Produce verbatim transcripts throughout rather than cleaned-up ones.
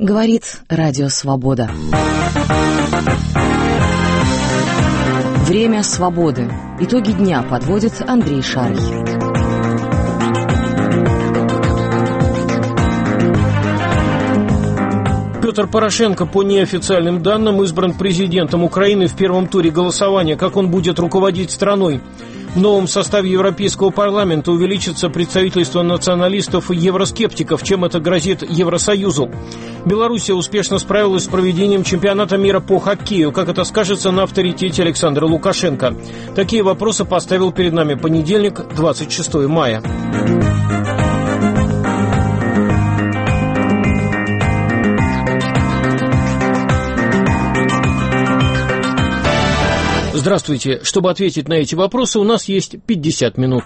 Говорит Радио Свобода. Время свободы. Итоги дня подводит Андрей Шарий. Петр Порошенко, по неофициальным данным, избран президентом Украины в первом туре голосования. Как он будет руководить страной? В новом составе Европейского парламента увеличится представительство националистов и евроскептиков. Чем это грозит Евросоюзу? Белоруссия успешно справилась с проведением чемпионата мира по хоккею. Как это скажется на авторитете Александра Лукашенко? Такие вопросы поставил перед нами понедельник, двадцать шестого мая. Здравствуйте. Чтобы ответить на эти вопросы, у нас есть пятьдесят минут.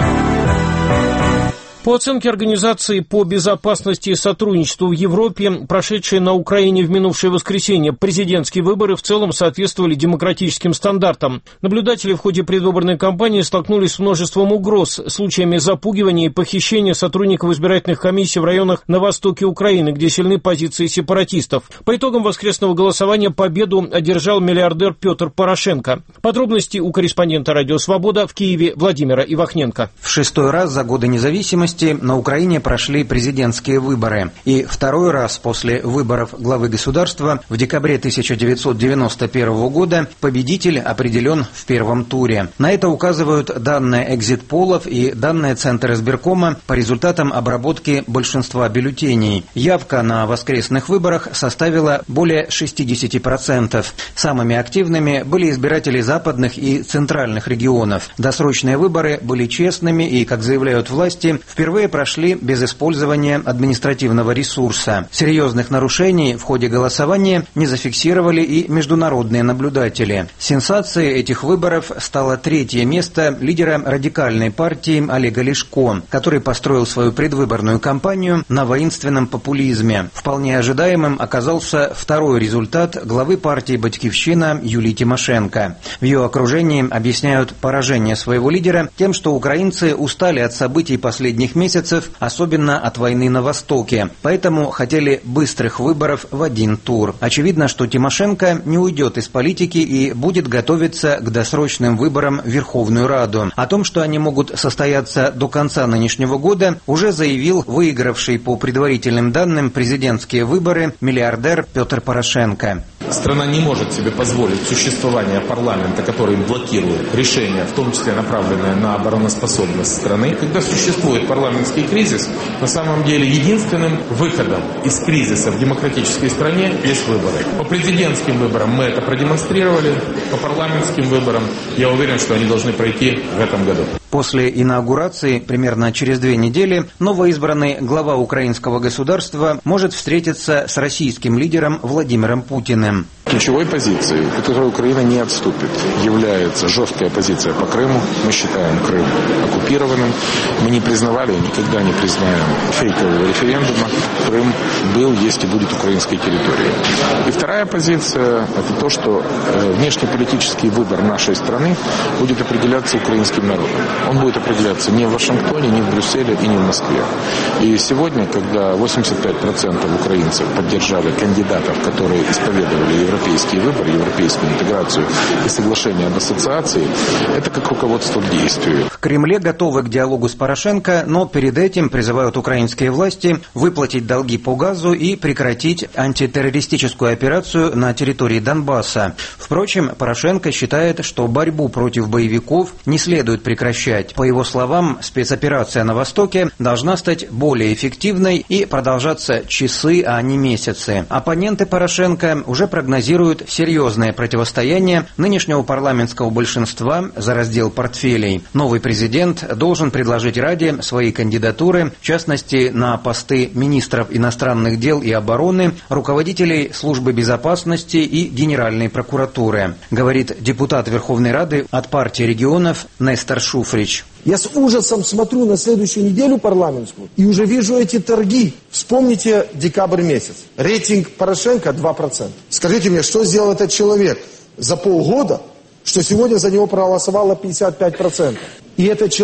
По оценке Организации по безопасности и сотрудничеству в Европе, прошедшие на Украине в минувшее воскресенье президентские выборы в целом соответствовали демократическим стандартам. Наблюдатели в ходе предвыборной кампании столкнулись с множеством угроз, случаями запугивания и похищения сотрудников избирательных комиссий в районах на востоке Украины, где сильны позиции сепаратистов. По итогам воскресного голосования победу одержал миллиардер Петр Порошенко. Подробности у корреспондента «Радио Свобода» в Киеве Владимира Ивахненко. В шестой раз за годы независимости на Украине прошли президентские выборы. И второй раз после выборов главы государства в декабре тысяча девятьсот девяносто первого года победитель определен в первом туре. На это указывают данные экзит-полов и данные Центра избиркома по результатам обработки большинства бюллетеней. Явка на воскресных выборах составила более шестьдесят процентов. Самыми активными были избиратели западных и центральных регионов. Досрочные выборы были честными и, как заявляют власти, в впервые прошли без использования административного ресурса. Серьезных нарушений в ходе голосования не зафиксировали и международные наблюдатели. Сенсацией этих выборов стало третье место лидера радикальной партии Олега Ляшко, который построил свою предвыборную кампанию на воинственном популизме. Вполне ожидаемым оказался второй результат главы партии «Батькивщина» Юлии Тимошенко. В ее окружении объясняют поражение своего лидера тем, что украинцы устали от событий последних месяцев, особенно от войны на Востоке, поэтому хотели быстрых выборов в один тур. Очевидно, что Тимошенко не уйдет из политики и будет готовиться к досрочным выборам в Верховную Раду. О том, что они могут состояться до конца нынешнего года, уже заявил выигравший по предварительным данным президентские выборы миллиардер Петр Порошенко. Страна не может себе позволить существование парламента, который блокирует решения, в том числе направленные на обороноспособность страны. Когда существует парламентский кризис, на самом деле единственным выходом из кризиса в демократической стране есть выборы. По президентским выборам мы это продемонстрировали, по парламентским выборам я уверен, что они должны пройти в этом году. После инаугурации, примерно через две недели, новоизбранный глава украинского государства может встретиться с российским лидером Владимиром Путиным. Ключевой позицией, от которой Украина не отступит, является жесткая позиция по Крыму. Мы считаем Крым оккупированным. Мы не признавали и никогда не признаем фейкового референдума. Крым был, есть и будет украинской территорией. И вторая позиция – это то, что внешнеполитический выбор нашей страны будет определяться украинским народом. Он будет определяться не в Вашингтоне, не в Брюсселе и не в Москве. И сегодня, когда восемьдесят пять процентов украинцев поддержали кандидатов, которые исповедовали европейские выборы, европейскую интеграцию и соглашение об ассоциации, это как руководство к действию. В Кремле готовы к диалогу с Порошенко, но перед этим призывают украинские власти выплатить долги по газу и прекратить антитеррористическую операцию на территории Донбасса. Впрочем, Порошенко считает, что борьбу против боевиков не следует прекращать. По его словам, спецоперация на Востоке должна стать более эффективной и продолжаться часы, а не месяцы. Оппоненты Порошенко уже прогнозируют серьезное противостояние нынешнего парламентского большинства за раздел портфелей. Новый президент должен предложить Раде свои кандидатуры, в частности, на посты министров иностранных дел и обороны, руководителей службы безопасности и Генеральной прокуратуры, говорит депутат Верховной Рады от партии регионов Нестор Шуфрич. Я с ужасом смотрю на следующую неделю парламентскую и уже вижу эти торги. Вспомните декабрь месяц. Рейтинг Порошенко два процента. Скажите мне, что сделал этот человек за полгода, что сегодня за него проголосовало пятьдесят пять процентов? И этот человек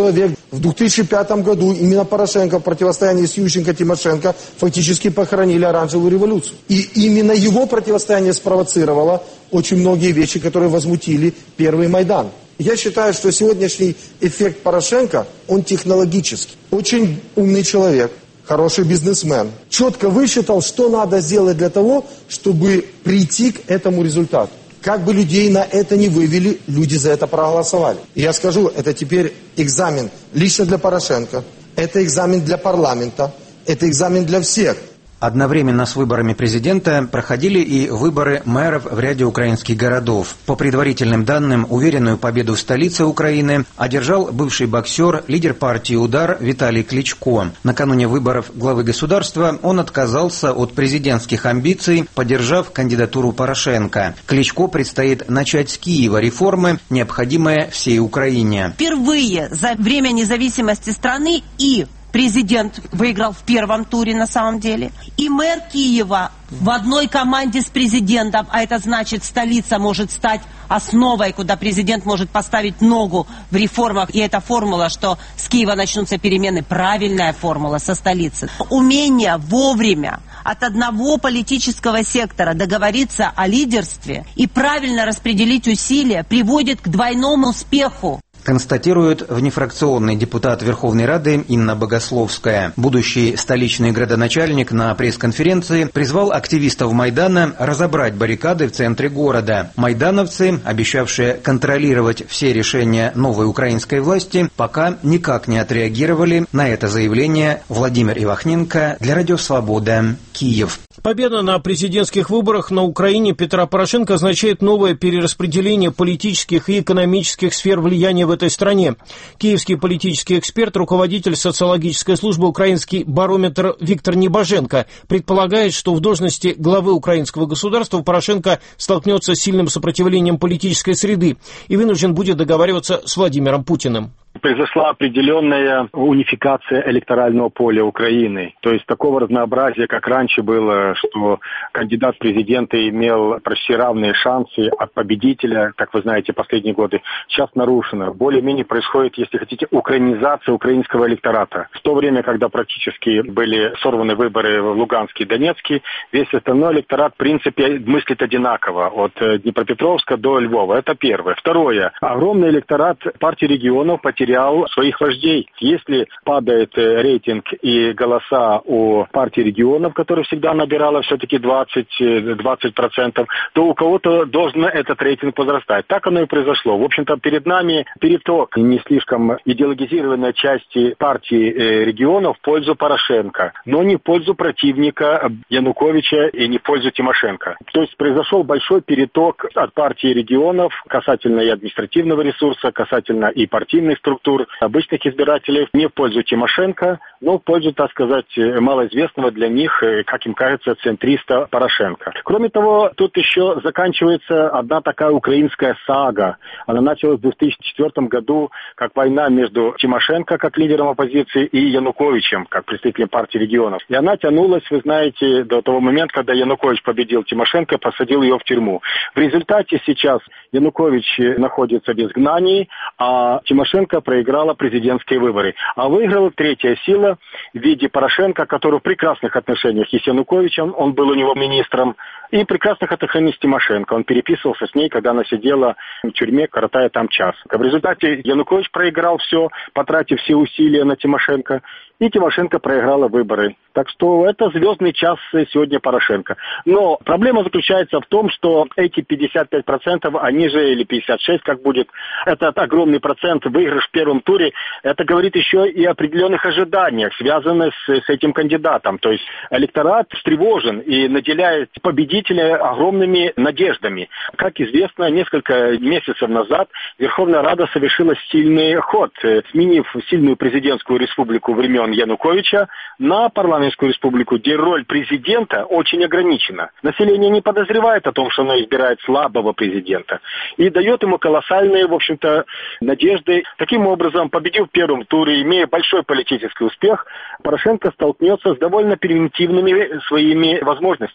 В две тысячи пятом году именно Порошенко в противостоянии с Ющенко-Тимошенко фактически похоронили оранжевую революцию. И именно его противостояние спровоцировало очень многие вещи, которые возмутили первый Майдан. Я считаю, что сегодняшний эффект Порошенко, он технологический. Очень умный человек, хороший бизнесмен. Четко высчитал, что надо сделать для того, чтобы прийти к этому результату. Как бы людей на это не вывели, люди за это проголосовали. И я скажу, это теперь экзамен лично для Порошенко, это экзамен для парламента, это экзамен для всех. Одновременно с выборами президента проходили и выборы мэров в ряде украинских городов. По предварительным данным, уверенную победу в столице Украины одержал бывший боксер, лидер партии «Удар» Виталий Кличко. Накануне выборов главы государства он отказался от президентских амбиций, поддержав кандидатуру Порошенко. Кличко предстоит начать с Киева реформы, необходимые всей Украине. Впервые за время независимости страны и президент выиграл в первом туре на самом деле. И мэр Киева в одной команде с президентом, а это значит, столица может стать основой, куда президент может поставить ногу в реформах. И эта формула, что с Киева начнутся перемены, правильная формула со столицы. Умение вовремя от одного политического сектора договориться о лидерстве и правильно распределить усилия приводит к двойному успеху. Констатирует внефракционный депутат Верховной Рады Инна Богословская. Будущий столичный градоначальник на пресс-конференции призвал активистов Майдана разобрать баррикады в центре города. Майдановцы, обещавшие контролировать все решения новой украинской власти, пока никак не отреагировали на это заявление. Владимир Ивахненко для Радио Свобода, Киев. Победа на президентских выборах на Украине Петра Порошенко означает новое перераспределение политических и экономических сфер влияния в этой стране. Киевский политический эксперт, руководитель социологической службы «Украинский барометр» Виктор Небоженко предполагает, что в должности главы украинского государства Порошенко столкнется с сильным сопротивлением политической среды и вынужден будет договариваться с Владимиром Путиным. Произошла определенная унификация электорального поля Украины. То есть такого разнообразия, как раньше было, что кандидат в президенты имел почти равные шансы от победителя, как вы знаете, последние годы, сейчас нарушено. Более-менее происходит, если хотите, украинизация украинского электората. В то время, когда практически были сорваны выборы в Луганске и Донецке, весь остальной электорат, в принципе, мыслит одинаково, от Днепропетровска до Львова. Это первое. Второе. Огромный электорат партии регионов потерял своих вождей. Если падает рейтинг и голоса у партии регионов, которая всегда набирала все-таки двадцать процентов, то у кого-то должен этот рейтинг возрастать. Так оно и произошло. В общем-то, перед нами переток не слишком идеологизированной части партии регионов в пользу Порошенко, но не в пользу противника Януковича и не в пользу Тимошенко. То есть произошел большой переток от партии регионов касательно и административного ресурса, касательно и партийной структуры, обычных избирателей, не в пользу Тимошенко, но в пользу, так сказать, малоизвестного для них, как им кажется, центриста Порошенко. Кроме того, тут еще заканчивается одна такая украинская сага. Она началась в две тысячи четвёртом году, как война между Тимошенко, как лидером оппозиции, и Януковичем, как представителем партии регионов. И она тянулась, вы знаете, до того момента, когда Янукович победил Тимошенко, посадил ее в тюрьму. В результате сейчас Янукович находится в изгнании, а Тимошенко проиграла президентские выборы. А выиграла третья сила в виде Порошенко, который в прекрасных отношениях и с Януковичем, он был у него министром, и в прекрасных отношениях с Тимошенко. Он переписывался с ней, когда она сидела в тюрьме, коротая там час. В результате Янукович проиграл все, потратив все усилия на Тимошенко, и Тимошенко проиграла выборы. Так что это звездный час сегодня Порошенко. Но проблема заключается в том, что эти пятьдесят пять процентов, они же, или пятьдесят шесть процентов, как будет, этот огромный процент выигрыш в первом туре, это говорит еще и о определенных ожиданиях, связанных с, с этим кандидатом. То есть электорат встревожен и наделяет победителя огромными надеждами. Как известно, несколько месяцев назад Верховная Рада совершила сильный ход, сменив сильную президентскую республику времен Януковича на парламентскую республику, где роль президента очень ограничена. Население не подозревает о том, что оно избирает слабого президента, и дает ему колоссальные, в общем-то, надежды. Таким образом, победив в первом туре, имея большой политический успех, Порошенко столкнется с довольно примитивными своими возможностями.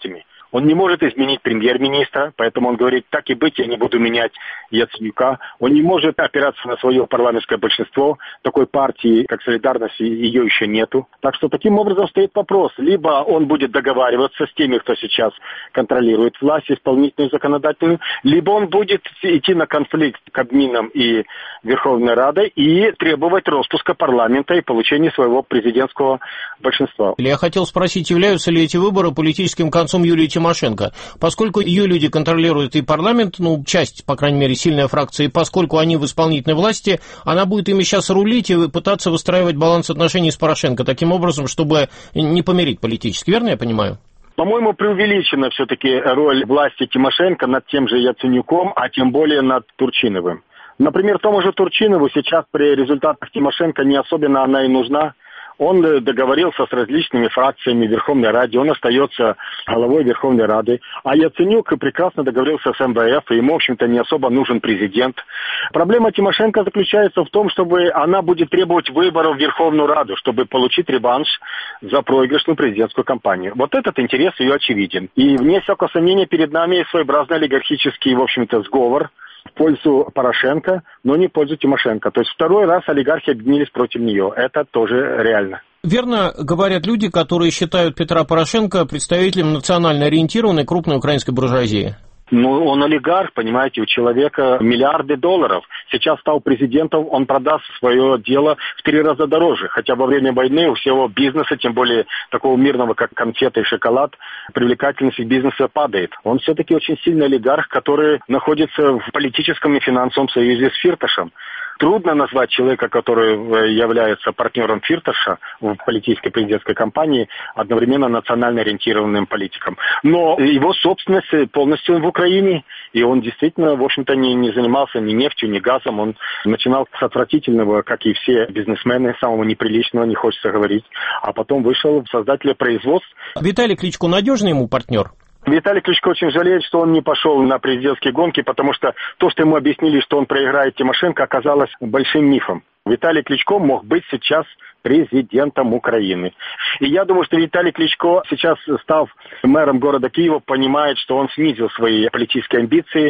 Он не может изменить премьер-министра, поэтому он говорит, так и быть, я не буду менять Яценюка. Он не может опираться на свое парламентское большинство. Такой партии, как «Солидарность», ее еще нету. Так что таким образом стоит вопрос. Либо он будет договариваться с теми, кто сейчас контролирует власть, исполнительную, законодательную, либо он будет идти на конфликт с Кабмином и Верховной Радой и требовать распуска парламента и получения своего президентского большинства. Я хотел спросить, являются ли эти выборы политическим концом Юлии Тимошенко? Поскольку ее люди контролируют и парламент, ну, часть, по крайней мере, сильная фракция, и поскольку они в исполнительной власти, она будет ими сейчас рулить и пытаться выстраивать баланс отношений с Порошенко таким образом, чтобы не помирить политически. Верно я понимаю? По-моему, преувеличена все-таки роль власти Тимошенко над тем же Яценюком, а тем более над Турчиновым. Например, тому же Турчинову сейчас при результатах Тимошенко не особенно она и нужна. Он договорился с различными фракциями Верховной Рады, он остается главой Верховной Рады. А Яценюк прекрасно договорился с эм вэ эф, и ему, в общем-то, не особо нужен президент. Проблема Тимошенко заключается в том, чтобы она будет требовать выборов в Верховную Раду, чтобы получить реванш за проигрышную президентскую кампанию. Вот этот интерес ее очевиден. И вне всякого сомнения перед нами своеобразный олигархический, в общем-то, сговор в пользу Порошенко, но не в пользу Тимошенко. То есть второй раз олигархи объединились против нее. Это тоже реально. Верно говорят люди, которые считают Петра Порошенко представителем национально ориентированной крупной украинской буржуазии. Ну, он олигарх, понимаете, у человека миллиарды долларов. Сейчас стал президентом, он продаст свое дело в три раза дороже. Хотя во время войны у всего бизнеса, тем более такого мирного, как конфеты и шоколад, привлекательность бизнеса падает. Он все-таки очень сильный олигарх, который находится в политическом и финансовом союзе с Фирташем. Трудно назвать человека, который является партнером Фирташа в политической президентской кампании, одновременно национально ориентированным политиком. Но его собственность полностью в Украине, и он действительно, в общем-то, не, не занимался ни нефтью, ни газом. Он начинал с отвратительного, как и все бизнесмены, самого неприличного, не хочется говорить, а потом вышел в создателя производств. Виталий Кличко надежный ему партнер? Виталий Кличко очень жалеет, что он не пошел на президентские гонки, потому что то, что ему объяснили, что он проиграет Тимошенко, оказалось большим мифом. Виталий Кличко мог быть сейчас президентом Украины. И я думаю, что Виталий Кличко, сейчас став мэром города Киева, понимает, что он снизил свои политические амбиции,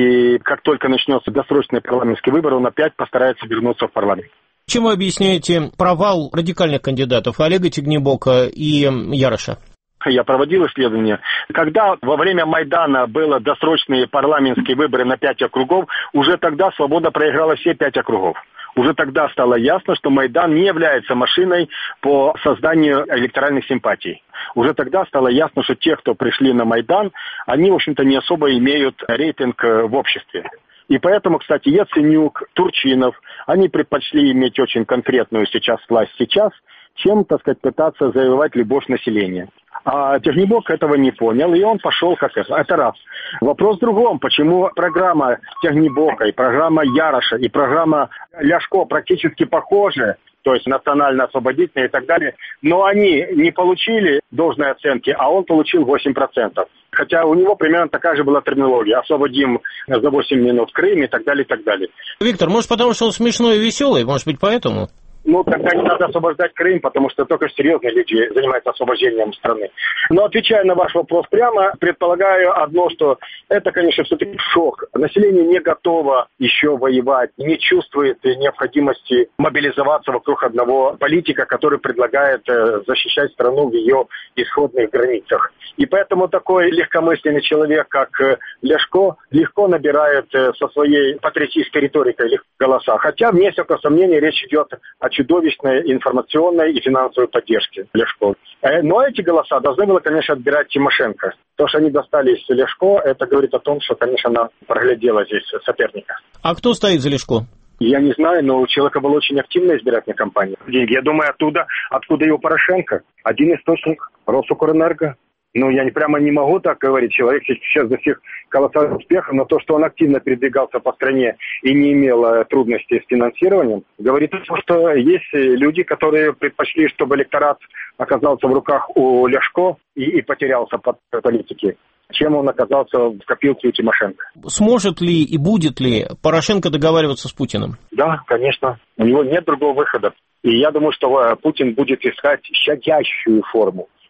и как только начнется досрочный парламентский выбор, он опять постарается вернуться в парламент. Чем вы объясняете провал радикальных кандидатов Олега Тягнибока и Яроша? Я проводил исследования. Когда во время Майдана были досрочные парламентские выборы на пять округов, уже тогда Свобода проиграла все пять округов. Уже тогда стало ясно, что Майдан не является машиной по созданию электоральных симпатий. Уже тогда стало ясно, что те, кто пришли на Майдан, они, в общем-то, не особо имеют рейтинг в обществе. И поэтому, кстати, Яценюк, Турчинов, они предпочли иметь очень конкретную сейчас власть сейчас, чем, так сказать, пытаться завоевать любовь населения. А Тягнибок этого не понял, и он пошел как это. Это раз. Вопрос в другом. Почему программа Тягнибока, и программа Яроша, и программа Ляшко практически похожи, то есть национально-освободительные и так далее, но они не получили должной оценки, а он получил восемь процентов. Хотя у него примерно такая же была терминология. Освободим за восемь минут Крым и так далее, и так далее. Виктор, может, потому что он смешной и веселый? Может быть, поэтому? Ну, тогда не надо освобождать Крым, потому что только серьезные люди занимаются освобождением страны. Но отвечая на ваш вопрос прямо, предполагаю одно, что это, конечно, все-таки шок. Население не готово еще воевать, не чувствует необходимости мобилизоваться вокруг одного политика, который предлагает защищать страну в ее исходных границах. И поэтому такой легкомысленный человек, как Ляшко, легко набирает со своей патриотической риторикой голоса. Хотя, вне всякого сомнения, речь идет о чудовищной информационной и финансовой поддержке Ляшко. Но эти голоса должны были, конечно, отбирать Тимошенко. То, что они достались Ляшко, это говорит о том, что, конечно, она проглядела здесь соперника. А кто стоит за Ляшко? Я не знаю, но у человека была очень активная избирательная кампания. Деньги, я думаю, оттуда, откуда и у Порошенко. Один источник – Росукрэнерго. Ну, я не, прямо не могу так говорить. Человек сейчас достиг колоссального успеха, но то, что он активно передвигался по стране и не имел э, трудностей с финансированием, говорит о том, что есть люди, которые предпочли, чтобы электорат оказался в руках у Ляшко и, и потерялся под политики, чем он оказался в копилке у Тимошенко. Сможет ли и будет ли Порошенко договариваться с Путиным? Да, конечно. У него нет другого выхода. И я думаю, что Путин будет искать щадящую форму.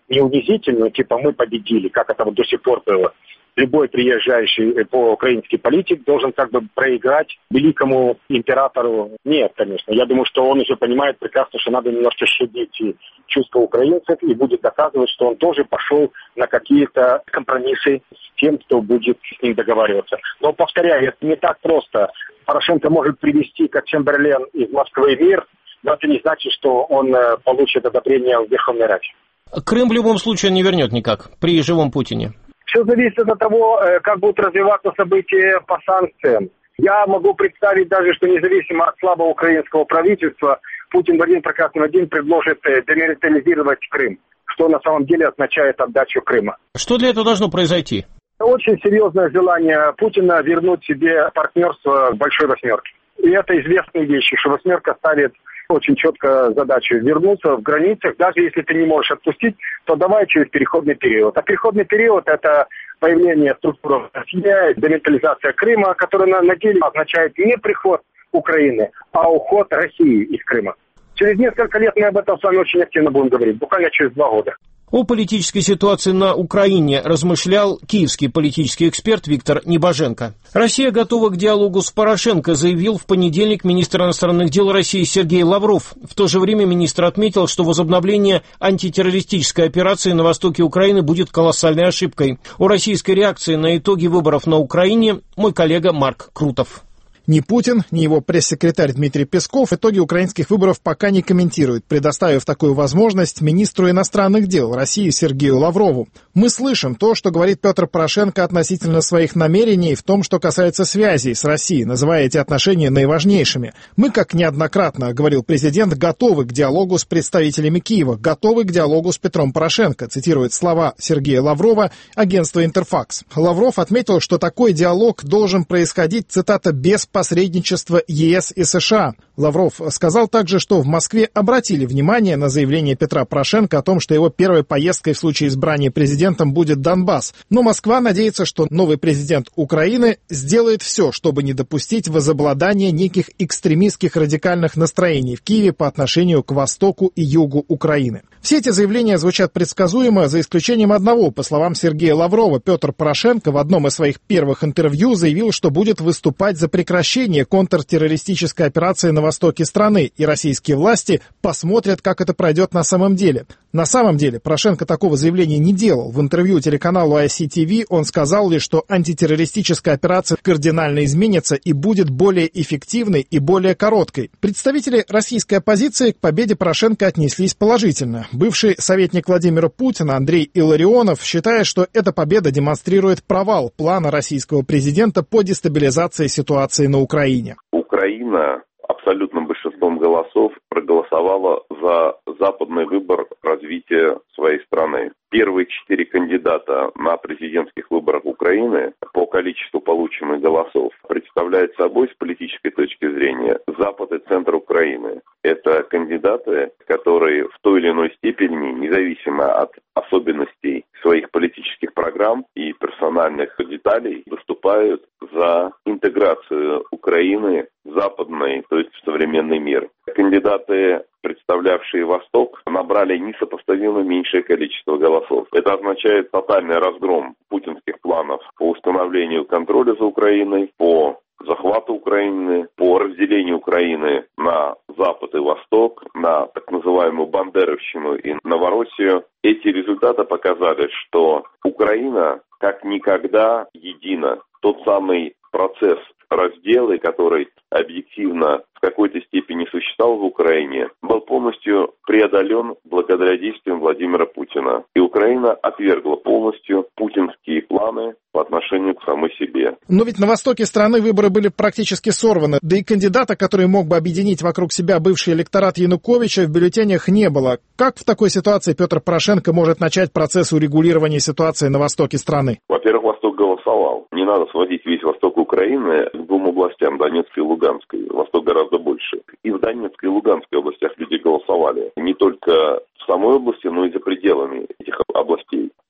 не унизительную, типа мы победили, как это вот до сих пор было. Любой приезжающий по-украинский политик должен как бы проиграть великому императору. Нет, конечно. Я думаю, что он уже понимает прекрасно, что надо немножко щадить чувства украинцев и будет доказывать, что он тоже пошел на какие-то компромиссы с тем, кто будет с ним договариваться. Но, повторяю, это не так просто. Порошенко может привести, как Чемберлен из Москвы, мир, но это не значит, что он получит одобрение в Верховной Раде. Крым в любом случае не вернет никак при живом Путине. Все зависит от того, как будут развиваться события по санкциям. Я могу представить даже, что независимо от слабого украинского правительства, Путин в один прекрасный день предложит демилитаризировать Крым, что на самом деле означает отдачу Крыма. Что для этого должно произойти? Очень серьезное желание Путина вернуть себе партнерство в Большой Восьмерке. И это известные вещи, что Восьмерка ставит очень четко задачу вернуться в границах. Даже если ты не можешь отпустить, то давай через переходный период. А переходный период – это появление структуры России, демилитаризация Крыма, которая на, на деле означает не приход Украины, а уход России из Крыма. Через несколько лет мы об этом с вами очень активно будем говорить, буквально через два года. О политической ситуации на Украине размышлял киевский политический эксперт Виктор Небоженко. Россия готова к диалогу с Порошенко, заявил в понедельник министр иностранных дел России Сергей Лавров. В то же время министр отметил, что возобновление антитеррористической операции на востоке Украины будет колоссальной ошибкой. О российской реакции на итоги выборов на Украине мой коллега Марк Крутов. Ни Путин, ни его пресс-секретарь Дмитрий Песков итоги украинских выборов пока не комментируют, предоставив такую возможность министру иностранных дел России Сергею Лаврову. Мы слышим то, что говорит Петр Порошенко относительно своих намерений в том, что касается связей с Россией, называя эти отношения наиважнейшими. Мы, как неоднократно говорил президент, готовы к диалогу с представителями Киева, готовы к диалогу с Петром Порошенко, цитирует слова Сергея Лаврова агентство «Интерфакс». Лавров отметил, что такой диалог должен происходить, цитата, без посредничества ЕС и США. Лавров сказал также, что в Москве обратили внимание на заявление Петра Порошенко о том, что его первой поездкой в случае избрания президентом будет Донбасс. Но Москва надеется, что новый президент Украины сделает все, чтобы не допустить возобладания неких экстремистских радикальных настроений в Киеве по отношению к востоку и югу Украины. Все эти заявления звучат предсказуемо, за исключением одного. По словам Сергея Лаврова, Петр Порошенко в одном из своих первых интервью заявил, что будет выступать за прекращение контртеррористической операции на востоке страны, и российские власти посмотрят, как это пройдет на самом деле. На самом деле Порошенко такого заявления не делал. В интервью телеканалу ай си ти ви он сказал лишь, что антитеррористическая операция кардинально изменится и будет более эффективной и более короткой. Представители российской оппозиции к победе Порошенко отнеслись положительно. Бывший советник Владимира Путина Андрей Илларионов считает, что эта победа демонстрирует провал плана российского президента по дестабилизации ситуации на Украине. Украина абсолютным большинством голосов проголосовала за западный выбор развития своей страны. Первые четыре кандидата на президентских выборах Украины по количеству полученных голосов представляют собой с политической точки зрения Запад и центр Украины. Это кандидаты, которые в той или иной степени, независимо от особенностей своих политических программ и персональных деталей, выступают за интеграцию Украины в западный, то есть в современный мир. Кандидаты, представлявшие Восток, набрали несопоставимо меньшее количество голосов. Это означает тотальный разгром путинских планов по установлению контроля за Украиной, по захвату Украины, по разделению Украины на Запад и Восток, на так называемую Бандеровщину и Новороссию. Эти результаты показали, что Украина как никогда едина. Тот самый процесс раздела, который объективно в какой-то степени существовал в Украине, был полностью преодолен благодаря действиям Владимира Путина. И Украина отвергла полностью путинские планы по отношению к самой себе. Но ведь на востоке страны выборы были практически сорваны. Да и кандидата, который мог бы объединить вокруг себя бывший электорат Януковича, в бюллетенях не было. Как в такой ситуации Петр Порошенко может начать процесс урегулирования ситуации на востоке страны? Во-первых, Восток голосовал. Не надо сводить весь восток Украины к двум областям, Донецкой и Луганской. Восток гораздо больше. И в Донецкой и Луганской областях люди голосовали. Не только в самой области, но и за пределами этих областей.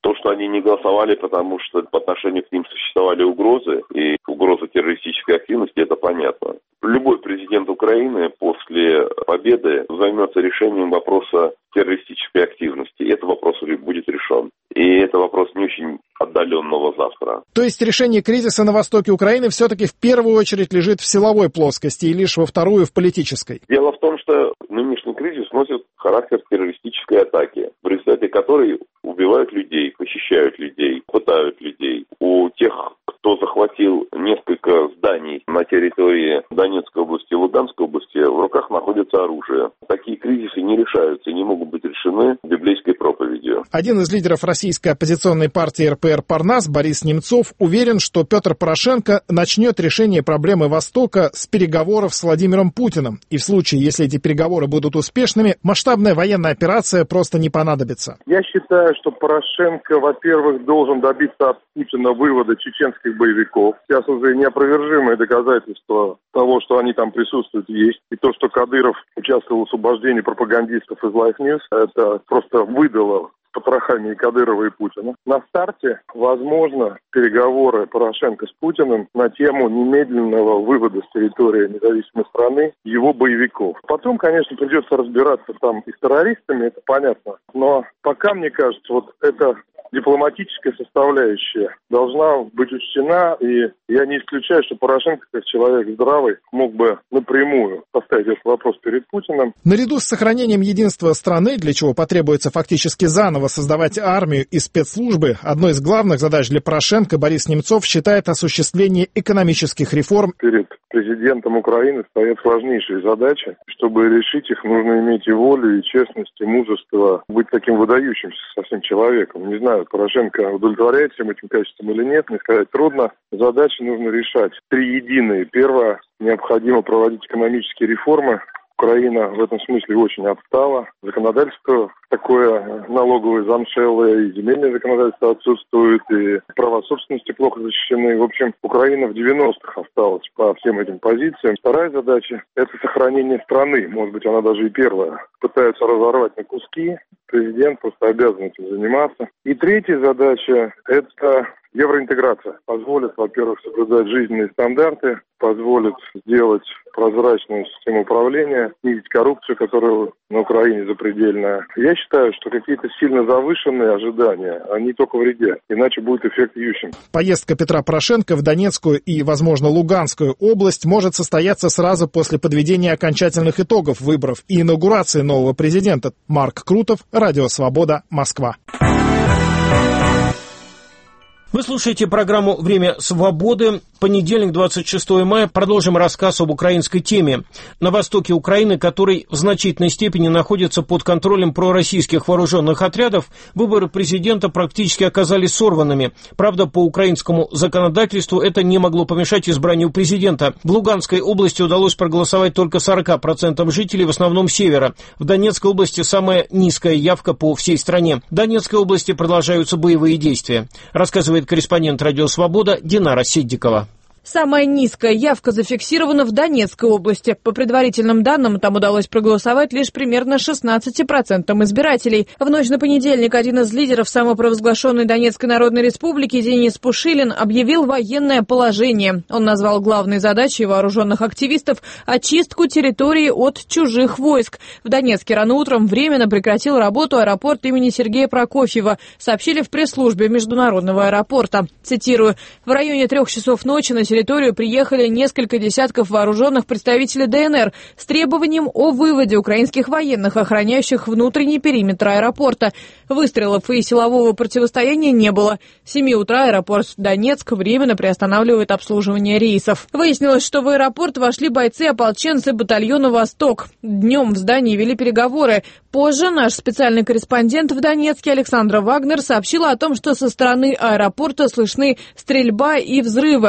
То, что они не голосовали, потому что по отношению к ним существовали угрозы, и угроза террористической активности, это понятно. Любой президент Украины после победы займется решением вопроса террористической активности. И этот вопрос будет решен. И это вопрос не очень отдаленного завтра. То есть решение кризиса на востоке Украины все-таки в первую очередь лежит в силовой плоскости и лишь во вторую в политической? Дело в том, что нынешний кризис носит характер террористической атаки, в результате которой убивают людей, похищают людей, пытают людей. У тех, кто захватил несколько зданий на территории Донецкой области и Луганской области, в руках находится оружие. Такие кризисы не решаются и не могут быть решены библейской проповедью. Один из лидеров российской оппозиционной партии эр пэ эр «Парнас» Борис Немцов уверен, что Петр Порошенко начнет решение проблемы Востока с переговоров с Владимиром Путиным. И в случае, если эти переговоры будут успешными, масштабная военная операция просто не понадобится. Я считаю, что Порошенко, во-первых, должен добиться от Путина вывода чеченских боевиков. Сейчас уже неопровержимые доказательства того, что они там присутствуют, есть. И то, что Кадыров участвовал в освобождении пропагандистов из Life News, это просто выдало потрохами и Кадырова, и Путина. На старте, возможно, переговоры Порошенко с Путиным на тему немедленного вывода с территории независимой страны его боевиков. Потом, конечно, придется разбираться там и с террористами, это понятно. Но пока, мне кажется, вот это дипломатическая составляющая должна быть учтена, и я не исключаю, что Порошенко, как человек здравый, мог бы напрямую поставить этот вопрос перед Путиным. Наряду с сохранением единства страны, для чего потребуется фактически заново создавать армию и спецслужбы, одной из главных задач для Порошенко Борис Немцов считает осуществление экономических реформ. Перед президентом Украины стоят сложнейшие задачи. Чтобы решить их, нужно иметь и волю, и честность, и мужество, быть таким выдающимся совсем человеком. Не знаю, Порошенко удовлетворяет всем этим качествам или нет, мне сказать трудно. Задачи нужно решать. Три единые. Первое, необходимо проводить экономические реформы. Украина в этом смысле очень отстала. Законодательство такое налоговое замшелое, и земельное законодательство отсутствует, и права собственности плохо защищены. В общем, Украина в девяностых осталась по всем этим позициям. Вторая задача – это сохранение страны. Может быть, она даже и первая. Пытаются разорвать на куски. Президент просто обязан этим заниматься. И третья задача – это евроинтеграция. Позволит, во-первых, соблюдать жизненные стандарты, позволит сделать прозрачную систему управления, снизить коррупцию, которая на Украине запредельная. Я считаю, что какие-то сильно завышенные ожидания, они только вредят, иначе будет эффект Ющенко. Поездка Петра Порошенко в Донецкую и, возможно, Луганскую область может состояться сразу после подведения окончательных итогов выборов и инаугурации нового президента. Марк Крутов, Радио Свобода, Москва. Вы слушаете программу «Время свободы». Понедельник, двадцать шестого мая. Продолжим рассказ об украинской теме. На востоке Украины, который в значительной степени находится под контролем пророссийских вооруженных отрядов, выборы президента практически оказались сорванными. Правда, по украинскому законодательству это не могло помешать избранию президента. В Луганской области удалось проголосовать только сорока процентам жителей, в основном севера. В Донецкой области самая низкая явка по всей стране. В Донецкой области продолжаются боевые действия. Рассказывает корреспондент «Радио Свобода» Динара Сиддикова. Самая низкая явка зафиксирована в Донецкой области. По предварительным данным, там удалось проголосовать лишь примерно шестнадцати процентам избирателей. В ночь на понедельник один из лидеров самопровозглашенной Донецкой Народной Республики Денис Пушилин объявил военное положение. Он назвал главной задачей вооруженных активистов очистку территории от чужих войск. В Донецке рано утром временно прекратил работу аэропорт имени Сергея Прокофьева, сообщили в пресс-службе международного аэропорта. Цитирую: «В районе трех часов ночи на территории территорию приехали несколько десятков вооруженных представителей дэ эн эр с требованием о выводе украинских военных, охраняющих внутренний периметр аэропорта. Выстрелов и силового противостояния не было. С семи утра аэропорт Донецк временно приостанавливает обслуживание рейсов». Выяснилось, что в аэропорт вошли бойцы-ополченцы батальона «Восток». Днем в здании вели переговоры. Позже наш специальный корреспондент в Донецке Александра Вагнер сообщила о том, что со стороны аэропорта слышны стрельба и взрывы, а над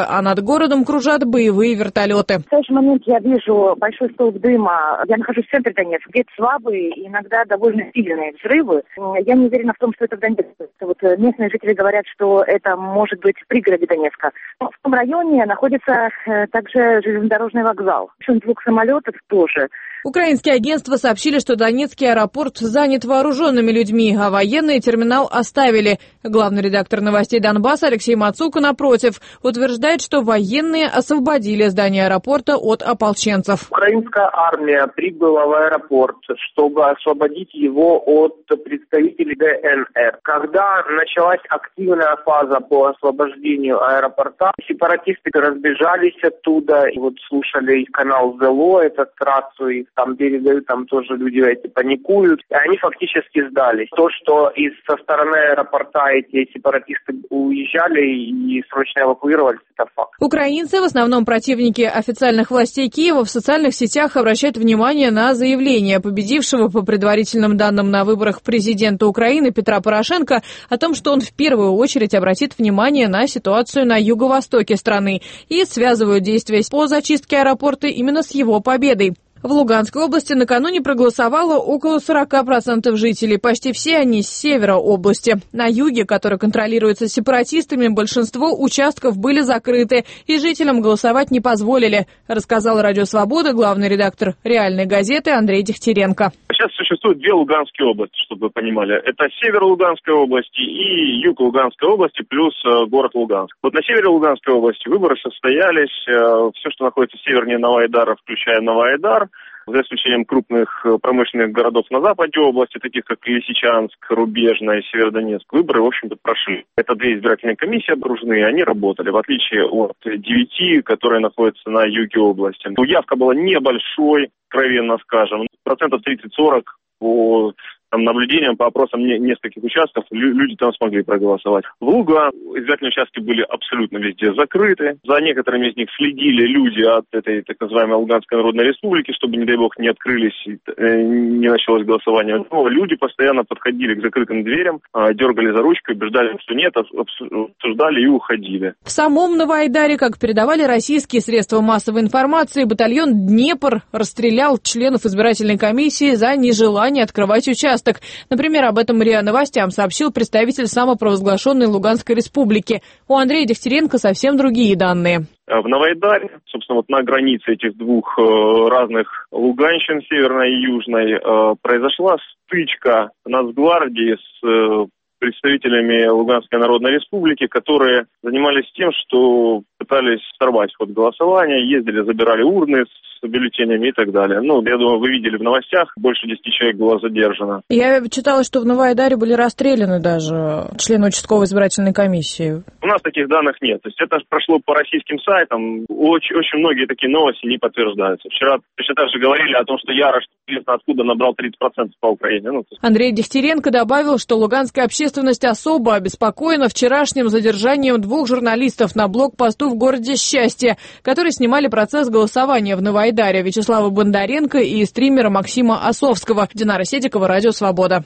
городом кружат боевые вертолеты. В настоящий момент я вижу большой столб дыма. Я нахожусь в центре Донецка, где слабые и иногда довольно сильные взрывы. Я не уверена в том, что это в Донецке. Вот местные жители говорят, что это может быть в пригороде Донецка. Но в том районе находится также железнодорожный вокзал. Двух самолетов тоже. Украинские агентства сообщили, что Донецкий аэропорт занят вооруженными людьми, а военные терминал оставили. Главный редактор новостей Донбасса Алексей Мацука, напротив, утверждает, что военные освободили здание аэропорта от ополченцев. Украинская армия прибыла в аэропорт, чтобы освободить его от представителей ДНР. Когда началась активная фаза по освобождению аэропорта, сепаратисты разбежались оттуда, и вот слушали канал ЗЛО, этот трассу, и там передают, там тоже люди эти паникуют, и они фактически сдались. То, что из со стороны аэропорта эти сепаратисты уезжали и срочно эвакуировались, это факт. Украинцы, в основном противники официальных властей Киева, в социальных сетях обращают внимание на заявление победившего по предварительным данным на выборах президента Украины Петра Порошенко о том, что он в первую очередь обратит внимание на ситуацию на юго-востоке страны и связывают действия по зачистке аэропорта именно с его победой. В Луганской области накануне проголосовало около сорок процентов жителей. Почти все они с севера области. На юге, который контролируется сепаратистами, большинство участков были закрыты, и жителям голосовать не позволили, рассказал Радио Свобода главный редактор «Реальной газеты» Андрей Дегтяренко. Сейчас существует две Луганские области, чтобы вы понимали. Это север Луганской области и юг Луганской области, плюс э, город Луганск. Вот на севере Луганской области выборы состоялись. Э, все, что находится севернее Новоайдара, включая Новоайдар, за исключением крупных промышленных городов на западе области, таких как Лисичанск, Рубежная, Северодонецк, выборы, в общем-то, прошли. Это две избирательные комиссии окружные, они работали, в отличие от девяти, которые находятся на юге области. Явка была небольшой, откровенно скажем, процентов тридцать-сорок по там, наблюдениям, по опросам не, нескольких участков, лю- люди там смогли проголосовать. В Луганске избирательные участки были абсолютно везде закрыты. За некоторыми из них следили люди от этой так называемой Луганской Народной Республики, чтобы, не дай бог, не открылись, э, не началось голосование. Но люди постоянно подходили к закрытым дверям, э, дергали за ручку, убеждали, что нет, обсуждали и уходили. В самом Новоайдаре, как передавали российские средства массовой информации, батальон «Днепр» расстрелял членов избирательной комиссии за нежелание открывать участок. Например, об этом РИА Новостям сообщил представитель самопровозглашенной Луганской республики. У Андрея Дегтяренко совсем другие данные. В Новоайдаре, собственно, вот на границе этих двух э, разных Луганщин, северной и южной, э, произошла стычка Нацгвардии с э, представителями Луганской Народной Республики, которые занимались тем, что пытались сорвать ход голосования, ездили, забирали урны с бюллетенями и так далее. Ну, я думаю, вы видели в новостях, больше десяти человек было задержано. Я читала, что в Новоайдаре были расстреляны даже члены участковой избирательной комиссии. У нас таких данных нет. То есть это прошло по российским сайтам. Очень, очень многие такие новости не подтверждаются. Вчера точно так же говорили о том, что Ярош, известно откуда, набрал тридцать процентов по Украине. Ну, есть... Андрей Дегтяренко добавил, что луганская общественность особо обеспокоена вчерашним задержанием двух журналистов на блокпосту в городе Счастье, которые снимали процесс голосования в Новоайдаре. Вячеслава Бондаренко и стримера Максима Осовского. Динара Седикова, Радио Свобода.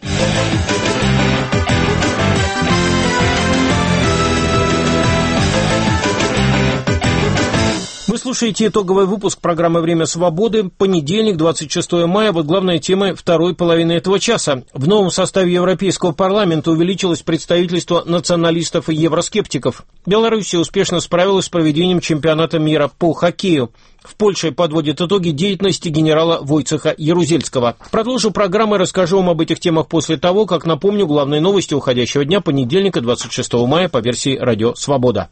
Вы слушаете итоговый выпуск программы «Время свободы». Понедельник, двадцать шестого мая. Вот главная тема второй половины этого часа. В новом составе Европейского парламента увеличилось представительство националистов и евроскептиков. Белоруссия успешно справилась с проведением чемпионата мира по хоккею. В Польше подводят итоги деятельности генерала Войцеха Ярузельского. Продолжу программу и расскажу вам об этих темах после того, как напомню главные новости уходящего дня, понедельника, двадцать шестого мая, по версии «Радио Свобода».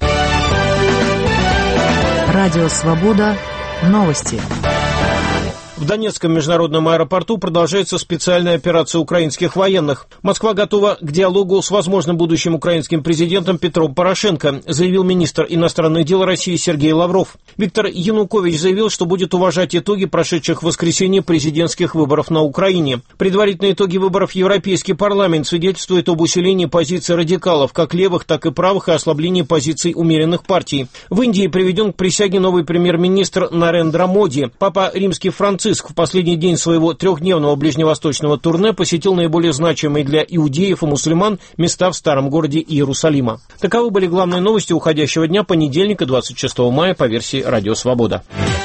Радио Свобода. Новости. В Донецком международном аэропорту продолжается специальная операция украинских военных. Москва готова к диалогу с возможным будущим украинским президентом Петром Порошенко, заявил министр иностранных дел России Сергей Лавров. Виктор Янукович заявил, что будет уважать итоги прошедших в воскресенье президентских выборов на Украине. Предварительные итоги выборов в Европейский парламент свидетельствуют об усилении позиций радикалов, как левых, так и правых, и ослаблении позиций умеренных партий. В Индии приведен к присяге новый премьер-министр Нарендра Моди. Папа Римский Франциск Франциск в последний день своего трехдневного ближневосточного турне посетил наиболее значимые для иудеев и мусульман места в старом городе Иерусалима. Таковы были главные новости уходящего дня, понедельника, двадцать шестого мая, по версии «Радио Свобода».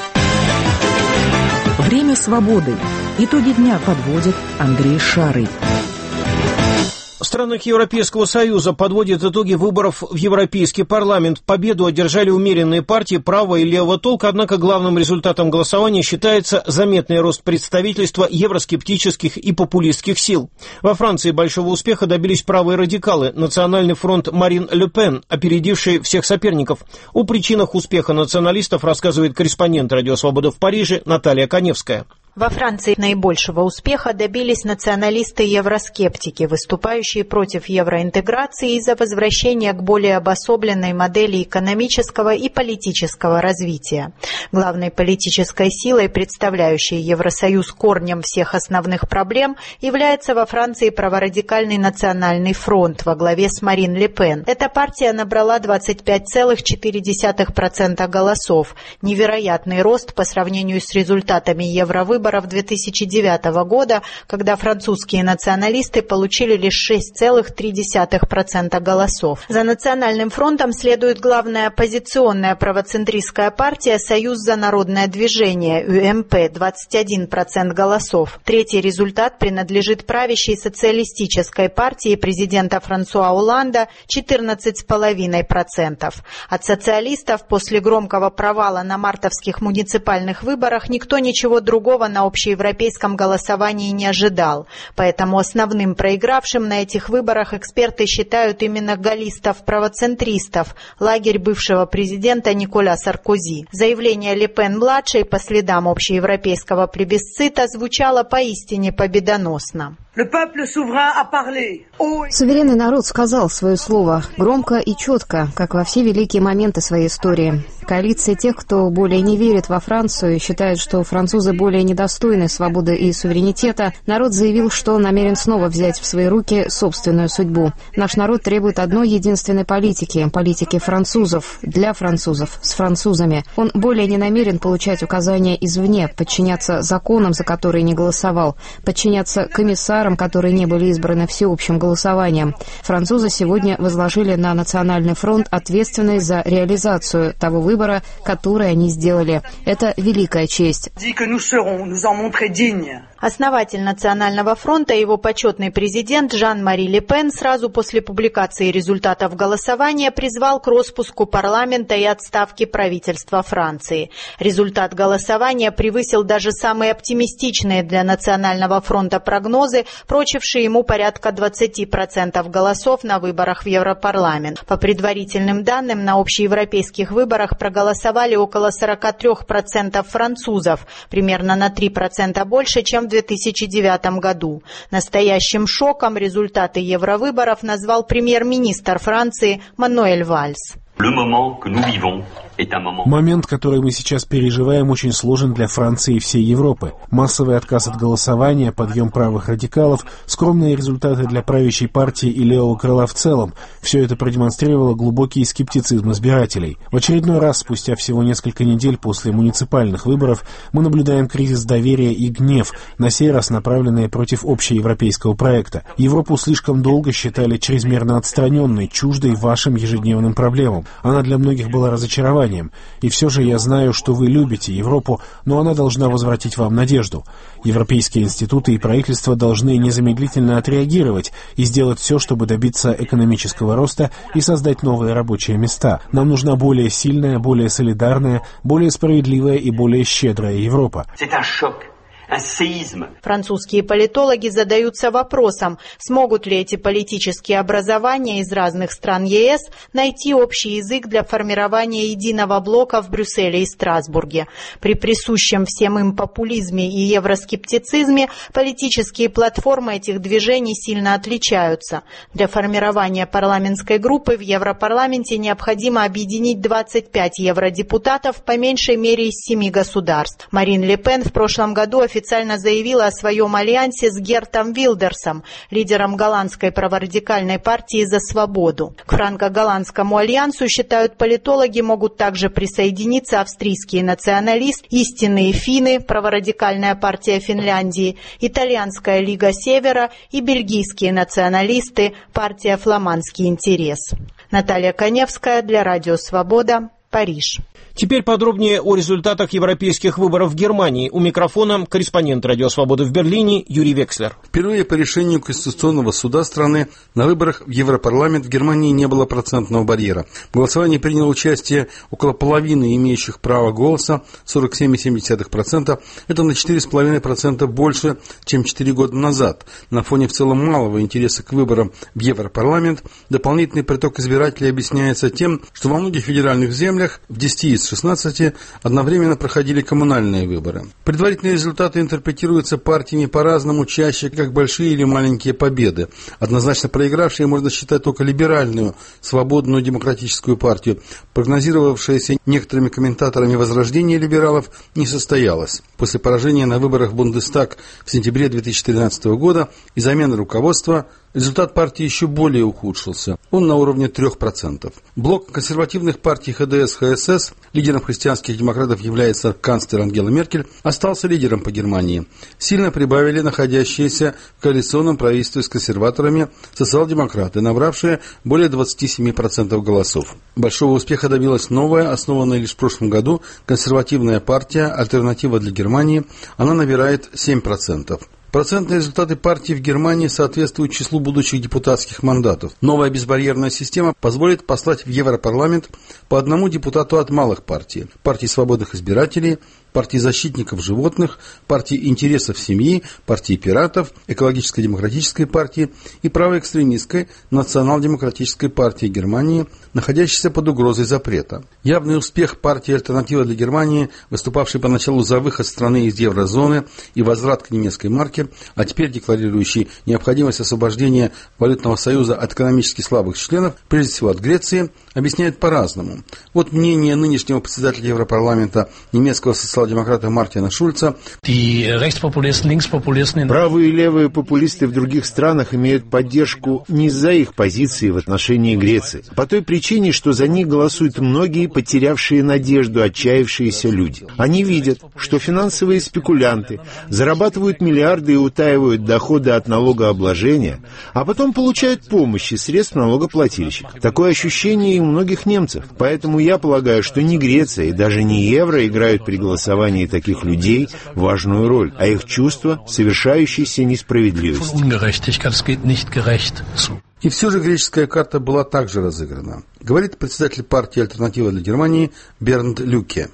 Время свободы. Итоги дня подводит Андрей Шарый. В странах Европейского Союза подводят итоги выборов в Европейский парламент. Победу одержали умеренные партии правого и левого толка, однако главным результатом голосования считается заметный рост представительства евроскептических и популистских сил. Во Франции большого успеха добились правые радикалы, Национальный фронт Марин Ле Пен, опередивший всех соперников. О причинах успеха националистов рассказывает корреспондент «Радио Свобода» в Париже Наталья Коневская. Во Франции наибольшего успеха добились националисты-евроскептики, выступающие против евроинтеграции из-за возвращения к более обособленной модели экономического и политического развития. Главной политической силой, представляющей Евросоюз корнем всех основных проблем, является во Франции праворадикальный Национальный фронт во главе с Марин Ле Пен. Эта партия набрала двадцать пять целых четыре десятых процента голосов. Невероятный рост по сравнению с результатами евровыборов две тысячи девятого года, когда французские националисты получили лишь шесть целых три десятых процента голосов. За Национальным фронтом следует главная оппозиционная правоцентристская партия «Союз за народное движение» ю эм пэ – двадцать один процент голосов. Третий результат принадлежит правящей социалистической партии президента Франсуа Олланда – четырнадцать целых пять десятых процента. От социалистов после громкого провала на мартовских муниципальных выборах никто ничего другого на общеевропейском голосовании не ожидал. Поэтому основным проигравшим на этих выборах эксперты считают именно галлистов-правоцентристов, лагерь бывшего президента Николя Саркози. Заявление Ле Пен-младшей по следам общеевропейского плебисцита звучало поистине победоносно. Суверенный народ сказал свое слово громко и четко, как во все великие моменты своей истории. Коалиция тех, кто более не верит во Францию и считает, что французы более недостойны свободы и суверенитета, народ заявил, что намерен снова взять в свои руки собственную судьбу. Наш народ требует одной единственной политики, политики французов, для французов, с французами. Он более не намерен получать указания извне, подчиняться законам, за которые не голосовал, подчиняться комиссарам, которые не были избраны всеобщим голосованием. Французы сегодня возложили на Национальный фронт ответственность за реализацию того выбора, который они сделали. Это великая честь. Основатель Национального фронта и его почетный президент Жан-Мари Ле Пен сразу после публикации результатов голосования призвал к распуску парламента и отставке правительства Франции. Результат голосования превысил даже самые оптимистичные для Национального фронта прогнозы, прочившие ему порядка двадцать процентов голосов на выборах в Европарламент. По предварительным данным, на общеевропейских выборах проголосовали около сорок три процента французов, примерно на три процента больше, чем в две тысячи девятом году. Настоящим шоком результаты евровыборов назвал премьер-министр Франции Мануэль Вальс. Момент, который мы сейчас переживаем, очень сложен для Франции и всей Европы. Массовый отказ от голосования, подъем правых радикалов, скромные результаты для правящей партии и левого крыла в целом – все это продемонстрировало глубокий скептицизм избирателей. В очередной раз, спустя всего несколько недель после муниципальных выборов, мы наблюдаем кризис доверия и гнев, на сей раз направленные против общеевропейского проекта. Европу слишком долго считали чрезмерно отстраненной, чуждой вашим ежедневным проблемам. Она для многих была разочарованием. И все же я знаю, что вы любите Европу, но она должна возвратить вам надежду. Европейские институты и правительства должны незамедлительно отреагировать и сделать все, чтобы добиться экономического роста и создать новые рабочие места. Нам нужна более сильная, более солидарная, более справедливая и более щедрая Европа. Французские политологи задаются вопросом, смогут ли эти политические образования из разных стран е эс найти общий язык для формирования единого блока в Брюсселе и Страсбурге. При присущем всем им популизме и евроскептицизме политические платформы этих движений сильно отличаются. Для формирования парламентской группы в Европарламенте необходимо объединить двадцать пять евродепутатов по меньшей мере из семи государств. Марин Ле Пен в прошлом году официально официально заявила о своем альянсе с Гертом Вилдерсом, лидером голландской праворадикальной партии «За свободу». К франко-голландскому альянсу, считают политологи, могут также присоединиться австрийский националист, истинные финны, праворадикальная партия Финляндии, итальянская Лига Севера и бельгийские националисты, партия «Фламандский интерес». Наталья Коневская для Радио Свобода, Париж. Теперь подробнее о результатах европейских выборов в Германии. У микрофона корреспондент Радио Свободы в Берлине Юрий Векслер. Впервые по решению Конституционного суда страны на выборах в Европарламент в Германии не было процентного барьера. В голосовании приняло участие около половины имеющих право голоса, сорок семь целых семь десятых процента. Это на четыре целых пять десятых процента больше, чем четыре года назад. На фоне в целом малого интереса к выборам в Европарламент дополнительный приток избирателей объясняется тем, что во многих федеральных землях в десяти из шестнадцати одновременно проходили коммунальные выборы. Предварительные результаты интерпретируются партиями по-разному, чаще как большие или маленькие победы. Однозначно проигравшей можно считать только либеральную, свободную демократическую партию. Прогнозировавшееся некоторыми комментаторами возрождение либералов не состоялось. После поражения на выборах в Бундестаг в сентябре две тысячи тринадцатого года и замены руководства результат партии еще более ухудшился. Он на уровне трех процентов. Блок консервативных партий ха дэ эс ха эс эс, лидером христианских демократов является канцлер Ангела Меркель, остался лидером по Германии. Сильно прибавили находящиеся в коалиционном правительстве с консерваторами социал-демократы, набравшие более двадцати семи процентов голосов. Большого успеха добилась новая, основанная лишь в прошлом году, консервативная партия «Альтернатива для Германии». Она набирает семь процентов. Процентные результаты партии в Германии соответствуют числу будущих депутатских мандатов. Новая безбарьерная система позволит послать в Европарламент по одному депутату от малых партий. Партии свободных избирателей, партии защитников животных, партии интересов семьи, партии пиратов, экологическо-демократической партии и правоэкстремистской национал-демократической партии Германии, находящейся под угрозой запрета. Явный успех партии «Альтернатива для Германии», выступавшей поначалу за выход страны из еврозоны и возврат к немецкой марке, а теперь декларирующий необходимость освобождения валютного союза от экономически слабых членов, прежде всего от Греции, объясняют по-разному. Вот мнение нынешнего председателя Европарламента немецкого социал-демократа Мартина Шульца. Правые и левые популисты в других странах имеют поддержку не из-за их позиции в отношении Греции, по той причине, что за них голосуют многие потерявшие надежду, отчаявшиеся люди. Они видят, что финансовые спекулянты зарабатывают миллиарды и утаивают доходы от налогообложения, а потом получают помощь из средств налогоплательщиков. Такое ощущение и у многих немцев. Поэтому я полагаю, что ни Греция и даже не евро играют при голосовании таких людей важную роль, а их чувство совершающейся несправедливости. И все же греческая карта была также разыграна, говорит председатель партии «Альтернатива для Германии» Бернд Люке.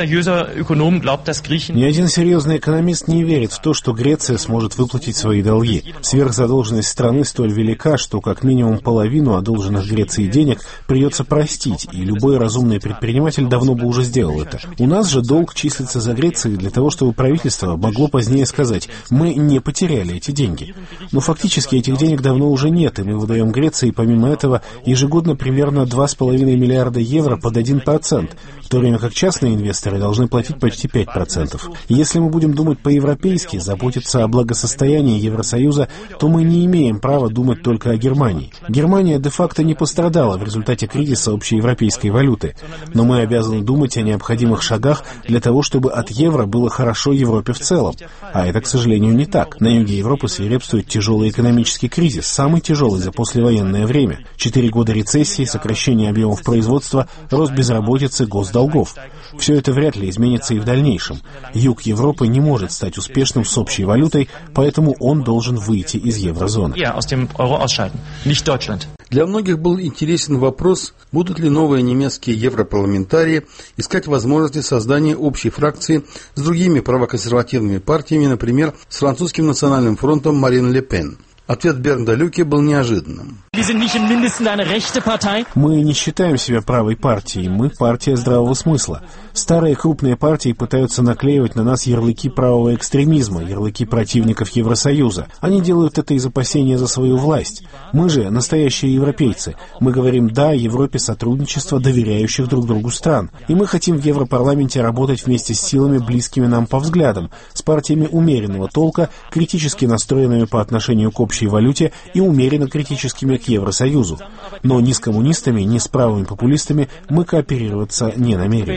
Ни один серьезный экономист не верит в то, что Греция сможет выплатить свои долги. Сверхзадолженность страны столь велика, что как минимум половину одолженных Греции денег придется простить, и любой разумный предприниматель давно бы уже сделал это. У нас же долг числится за Грецией для того, чтобы правительство могло позднее сказать: мы не потеряли эти деньги. Но фактически этих денег давно уже нет, и мы выдаем Греции, помимо этого, ежегодно примерно два с половиной миллиарда евро под один процент, в то время как частные инвесторы должны платить почти пять процентов. Если мы будем думать по-европейски, заботиться о благосостоянии Евросоюза, то мы не имеем права думать только о Германии. Германия де-факто не пострадала в результате кризиса общеевропейской валюты, но мы обязаны думать о необходимых шагах для того, чтобы от евро было хорошо Европе в целом. А это, к сожалению, не так. На юге Европы свирепствует тяжелый экономический кризис, самый тяжелый за послевоенное время. Четыре года рецессии, сокращение объемов производства, рост безработицы, госдолгов. Все это вряд ли изменится и в дальнейшем. Юг Европы не может стать успешным с общей валютой, поэтому он должен выйти из еврозоны. Для многих был интересен вопрос, будут ли новые немецкие европарламентарии искать возможности создания общей фракции с другими правоконсервативными партиями, например, с французским национальным фронтом Марин Ле Пен. Ответ Бернда Люке был неожиданным. Мы не считаем себя правой партией, мы партия здравого смысла. Старые крупные партии пытаются наклеивать на нас ярлыки правого экстремизма, ярлыки противников Евросоюза. Они делают это из опасения за свою власть. Мы же настоящие европейцы. Мы говорим «да» Европе сотрудничества доверяющих друг другу стран. И мы хотим в Европарламенте работать вместе с силами, близкими нам по взглядам, с партиями умеренного толка, критически настроенными по отношению к общей валюте и умеренно критическими к Евросоюзу. Но ни с коммунистами, ни с правыми популистами мы кооперироваться не намерены.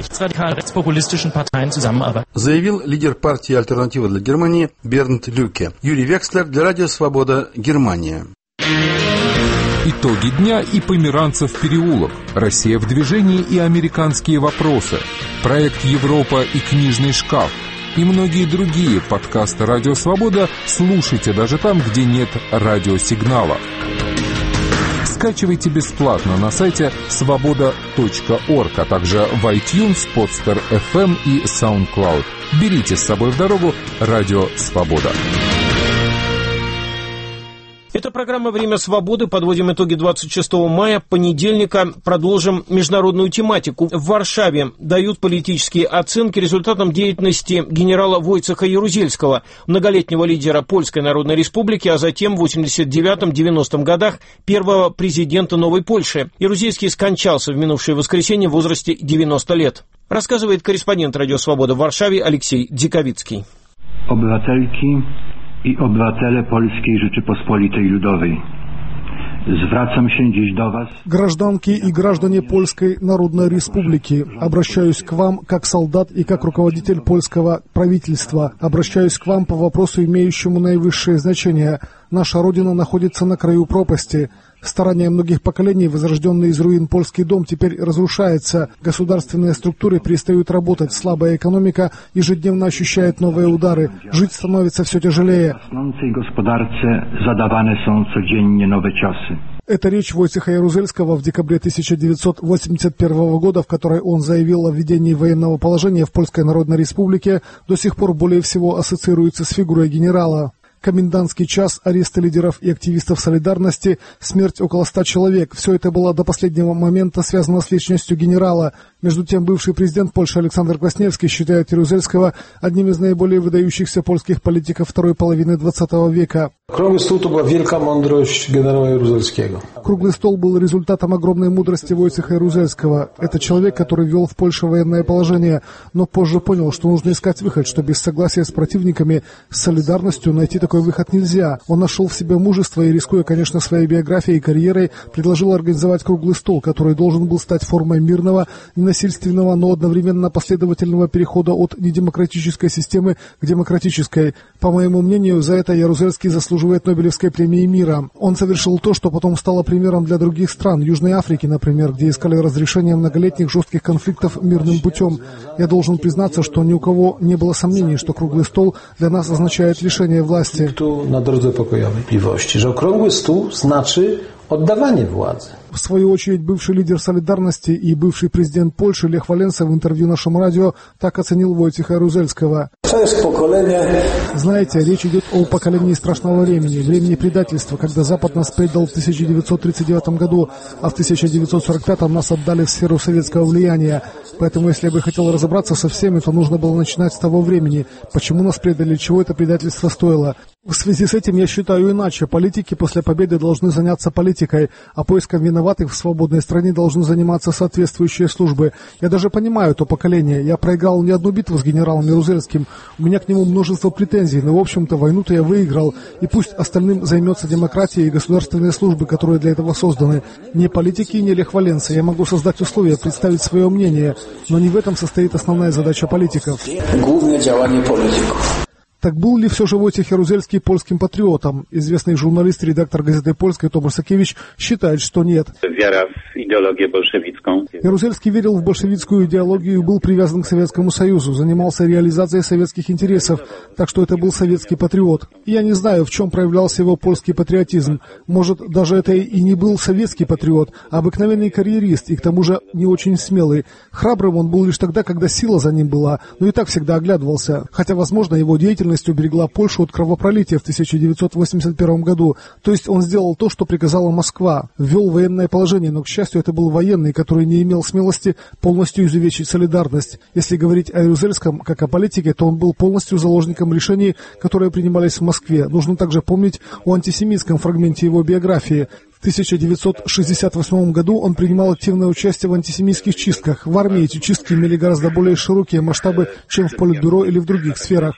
Заявил лидер партии «Альтернатива для Германии» Бернт Люке. Юрий Векслер для Радио Свобода, Германия. Итоги дня и Померанцев переулок. Россия в движении и американские вопросы. Проект «Европа» и книжный шкаф. И многие другие подкасты «Радио Свобода» слушайте даже там, где нет радиосигнала. Скачивайте бесплатно на сайте свобода точка орг, а также в iTunes, Podster эф эм и SoundCloud. Берите с собой в дорогу «Радио Свобода». Это программа «Время свободы». Подводим итоги двадцать шестого мая, понедельника. Продолжим международную тематику. В Варшаве дают политические оценки результатам деятельности генерала Войцеха Ярузельского, многолетнего лидера Польской Народной Республики, а затем в восемьдесят девятом — девяностом годах первого президента Новой Польши. Ярузельский скончался в минувшее воскресенье в возрасте девяноста лет. Рассказывает корреспондент «Радио Свобода» в Варшаве Алексей Диковицкий. Obywatelki i obywatele Polskiej Rzeczypospolitej Ludowej. Zwracam się dziś do вас. Гражданки и граждане Польской Народной Республики, обращаюсь к вам как солдат и как руководитель польского правительства. Обращаюсь к вам по вопросу, имеющему наивысшее значение. Наша Родина находится на краю пропасти. Старания многих поколений, возрожденный из руин польский дом, теперь разрушается. Государственные структуры перестают работать. Слабая экономика ежедневно ощущает новые удары. Жить становится все тяжелее. Это речь Войцеха Ярузельского в декабре тысяча девятьсот восемьдесят первого года, в которой он заявил о введении военного положения в Польской Народной Республике, до сих пор более всего ассоциируется с фигурой генерала. Комендантский час, аресты лидеров и активистов солидарности, смерть около ста человек. Все это было до последнего момента связано с личностью генерала. Между тем, бывший президент Польши Александр Квасневский считает Ярузельского одним из наиболее выдающихся польских политиков второй половины двадцатого века. Круглый стол – это была великая мудрость генерала Ярузельского. Круглый стол был результатом огромной мудрости Войцеха Ярузельского. Это человек, который ввел в Польше военное положение, но позже понял, что нужно искать выход, что без согласия с противниками, с солидарностью найти такой выход нельзя. Он нашел в себе мужество и, рискуя, конечно, своей биографией и карьерой, предложил организовать круглый стол, который должен был стать формой мирного, ненасильственного, но одновременно последовательного перехода от недемократической системы к демократической. По моему мнению, за это Ярузельский заслуживает Нобелевской премии мира. Он совершил то, что потом стало примером для других стран, Южной Африки, например, где искали разрешение многолетних жестких конфликтов мирным путем. Я должен признаться, что ни у кого не было сомнений, что круглый стол для нас означает лишение власти. На дrodze pokojowej możliwości, że okrągły stół znaczy oddawanie władzy. В свою очередь, бывший лидер солидарности и бывший президент Польши Лех Валенса в интервью нашему радио так оценил Войцеха Ярузельского. Знаете, речь идет о поколении страшного времени, времени предательства, когда Запад нас предал в тысяча девятьсот тридцать девятом году, а в тысяча девятьсот сорок пятом нас отдали в сферу советского влияния. Поэтому, если я бы хотел разобраться со всеми, то нужно было начинать с того времени. Почему нас предали, чего это предательство стоило? В связи с этим я считаю иначе. Политики после победы должны заняться политикой, а поиском виноватых в свободной стране должны заниматься соответствующие службы. Я даже понимаю то поколение. Я проиграл не одну битву с генералом Ярузельским. У меня к нему множество претензий, но, в общем-то, войну-то я выиграл. И пусть остальным займется демократия и государственные службы, которые для этого созданы. Не политики и не Лех Валенса. Я могу создать условия, представить свое мнение, но не в этом состоит основная задача политиков. Главное działanie политиков. Так был ли все же Войцех Ярузельский польским патриотом? Известный журналист и редактор газеты «Польской» Томаш Сакевич считает, что нет. Вера в идеологию большевистскую. Ярузельский верил в большевистскую идеологию и был привязан к Советскому Союзу, занимался реализацией советских интересов, так что это был советский патриот. Я не знаю, в чем проявлялся его польский патриотизм. Может, даже это и не был советский патриот, а обыкновенный карьерист, и к тому же не очень смелый. Храбрым он был лишь тогда, когда сила за ним была, но и так всегда оглядывался, хотя, возможно, его деятельность полностью уберегла Польшу от кровопролития в тысяча девятьсот восемьдесят первом году. То есть он сделал то, что приказала Москва. Ввел военное положение, но, к счастью, это был военный, который не имел смелости полностью изувечить солидарность. Если говорить о Ярузельском как о политике, то он был полностью заложником решений, которые принимались в Москве. Нужно также помнить о антисемитском фрагменте его биографии. В тысяча девятьсот шестьдесят восьмом году он принимал активное участие в антисемитских чистках. В армии эти чистки имели гораздо более широкие масштабы, чем в Политбюро или в других сферах.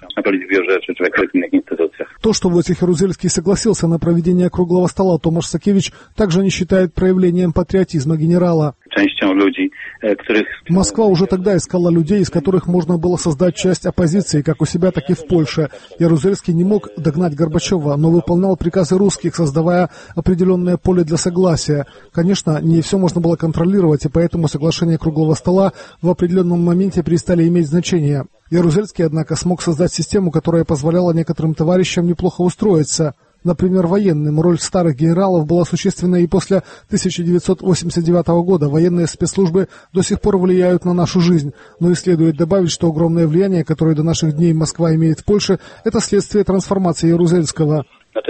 То, что Войцех Ярузельский согласился на проведение круглого стола, Томаш Сакевич также не считает проявлением патриотизма генерала. Москва уже тогда искала людей, из которых можно было создать часть оппозиции, как у себя, так и в Польше. Ярузельский не мог догнать Горбачева, но выполнял приказы русских, создавая определенное поле для согласия. Конечно, не все можно было контролировать, и поэтому соглашения круглого стола в определенном моменте перестали иметь значение. Ярузельский, однако, смог создать систему, которая позволяла некоторым товарищам неплохо устроиться. Например, военным. Роль старых генералов была существенна и после тысяча девятьсот восемьдесят девятого года. Военные спецслужбы до сих пор влияют на нашу жизнь. Но и следует добавить, что огромное влияние, которое до наших дней Москва имеет в Польше, это следствие трансформации Ярузельского.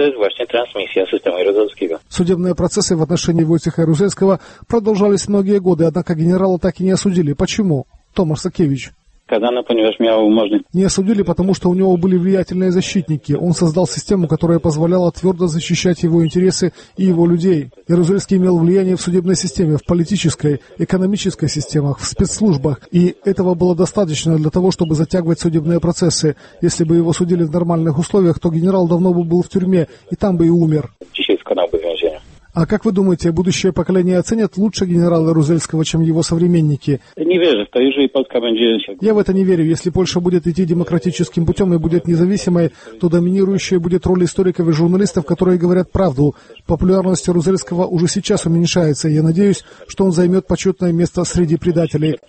Судебные процессы в отношении Войцеха Ярузельского продолжались многие годы, однако генерала так и не осудили. Почему? Томаш Сакевич. Не осудили, потому что у него были влиятельные защитники. Он создал систему, которая позволяла твердо защищать его интересы и его людей. Ярузельский имел влияние в судебной системе, в политической, экономической системах, в спецслужбах. И этого было достаточно для того, чтобы затягивать судебные процессы. Если бы его судили в нормальных условиях, то генерал давно бы был в тюрьме, и там бы и умер. А как вы думаете, будущее поколение оценит лучше генерала Ярузельского, чем его современники? Я в это не верю. Если Польша будет идти демократическим путем и будет независимой, то доминирующая будет роль историков и журналистов, которые говорят правду. Популярность Ярузельского уже сейчас уменьшается, и я надеюсь, что он займет почетное место среди предателей,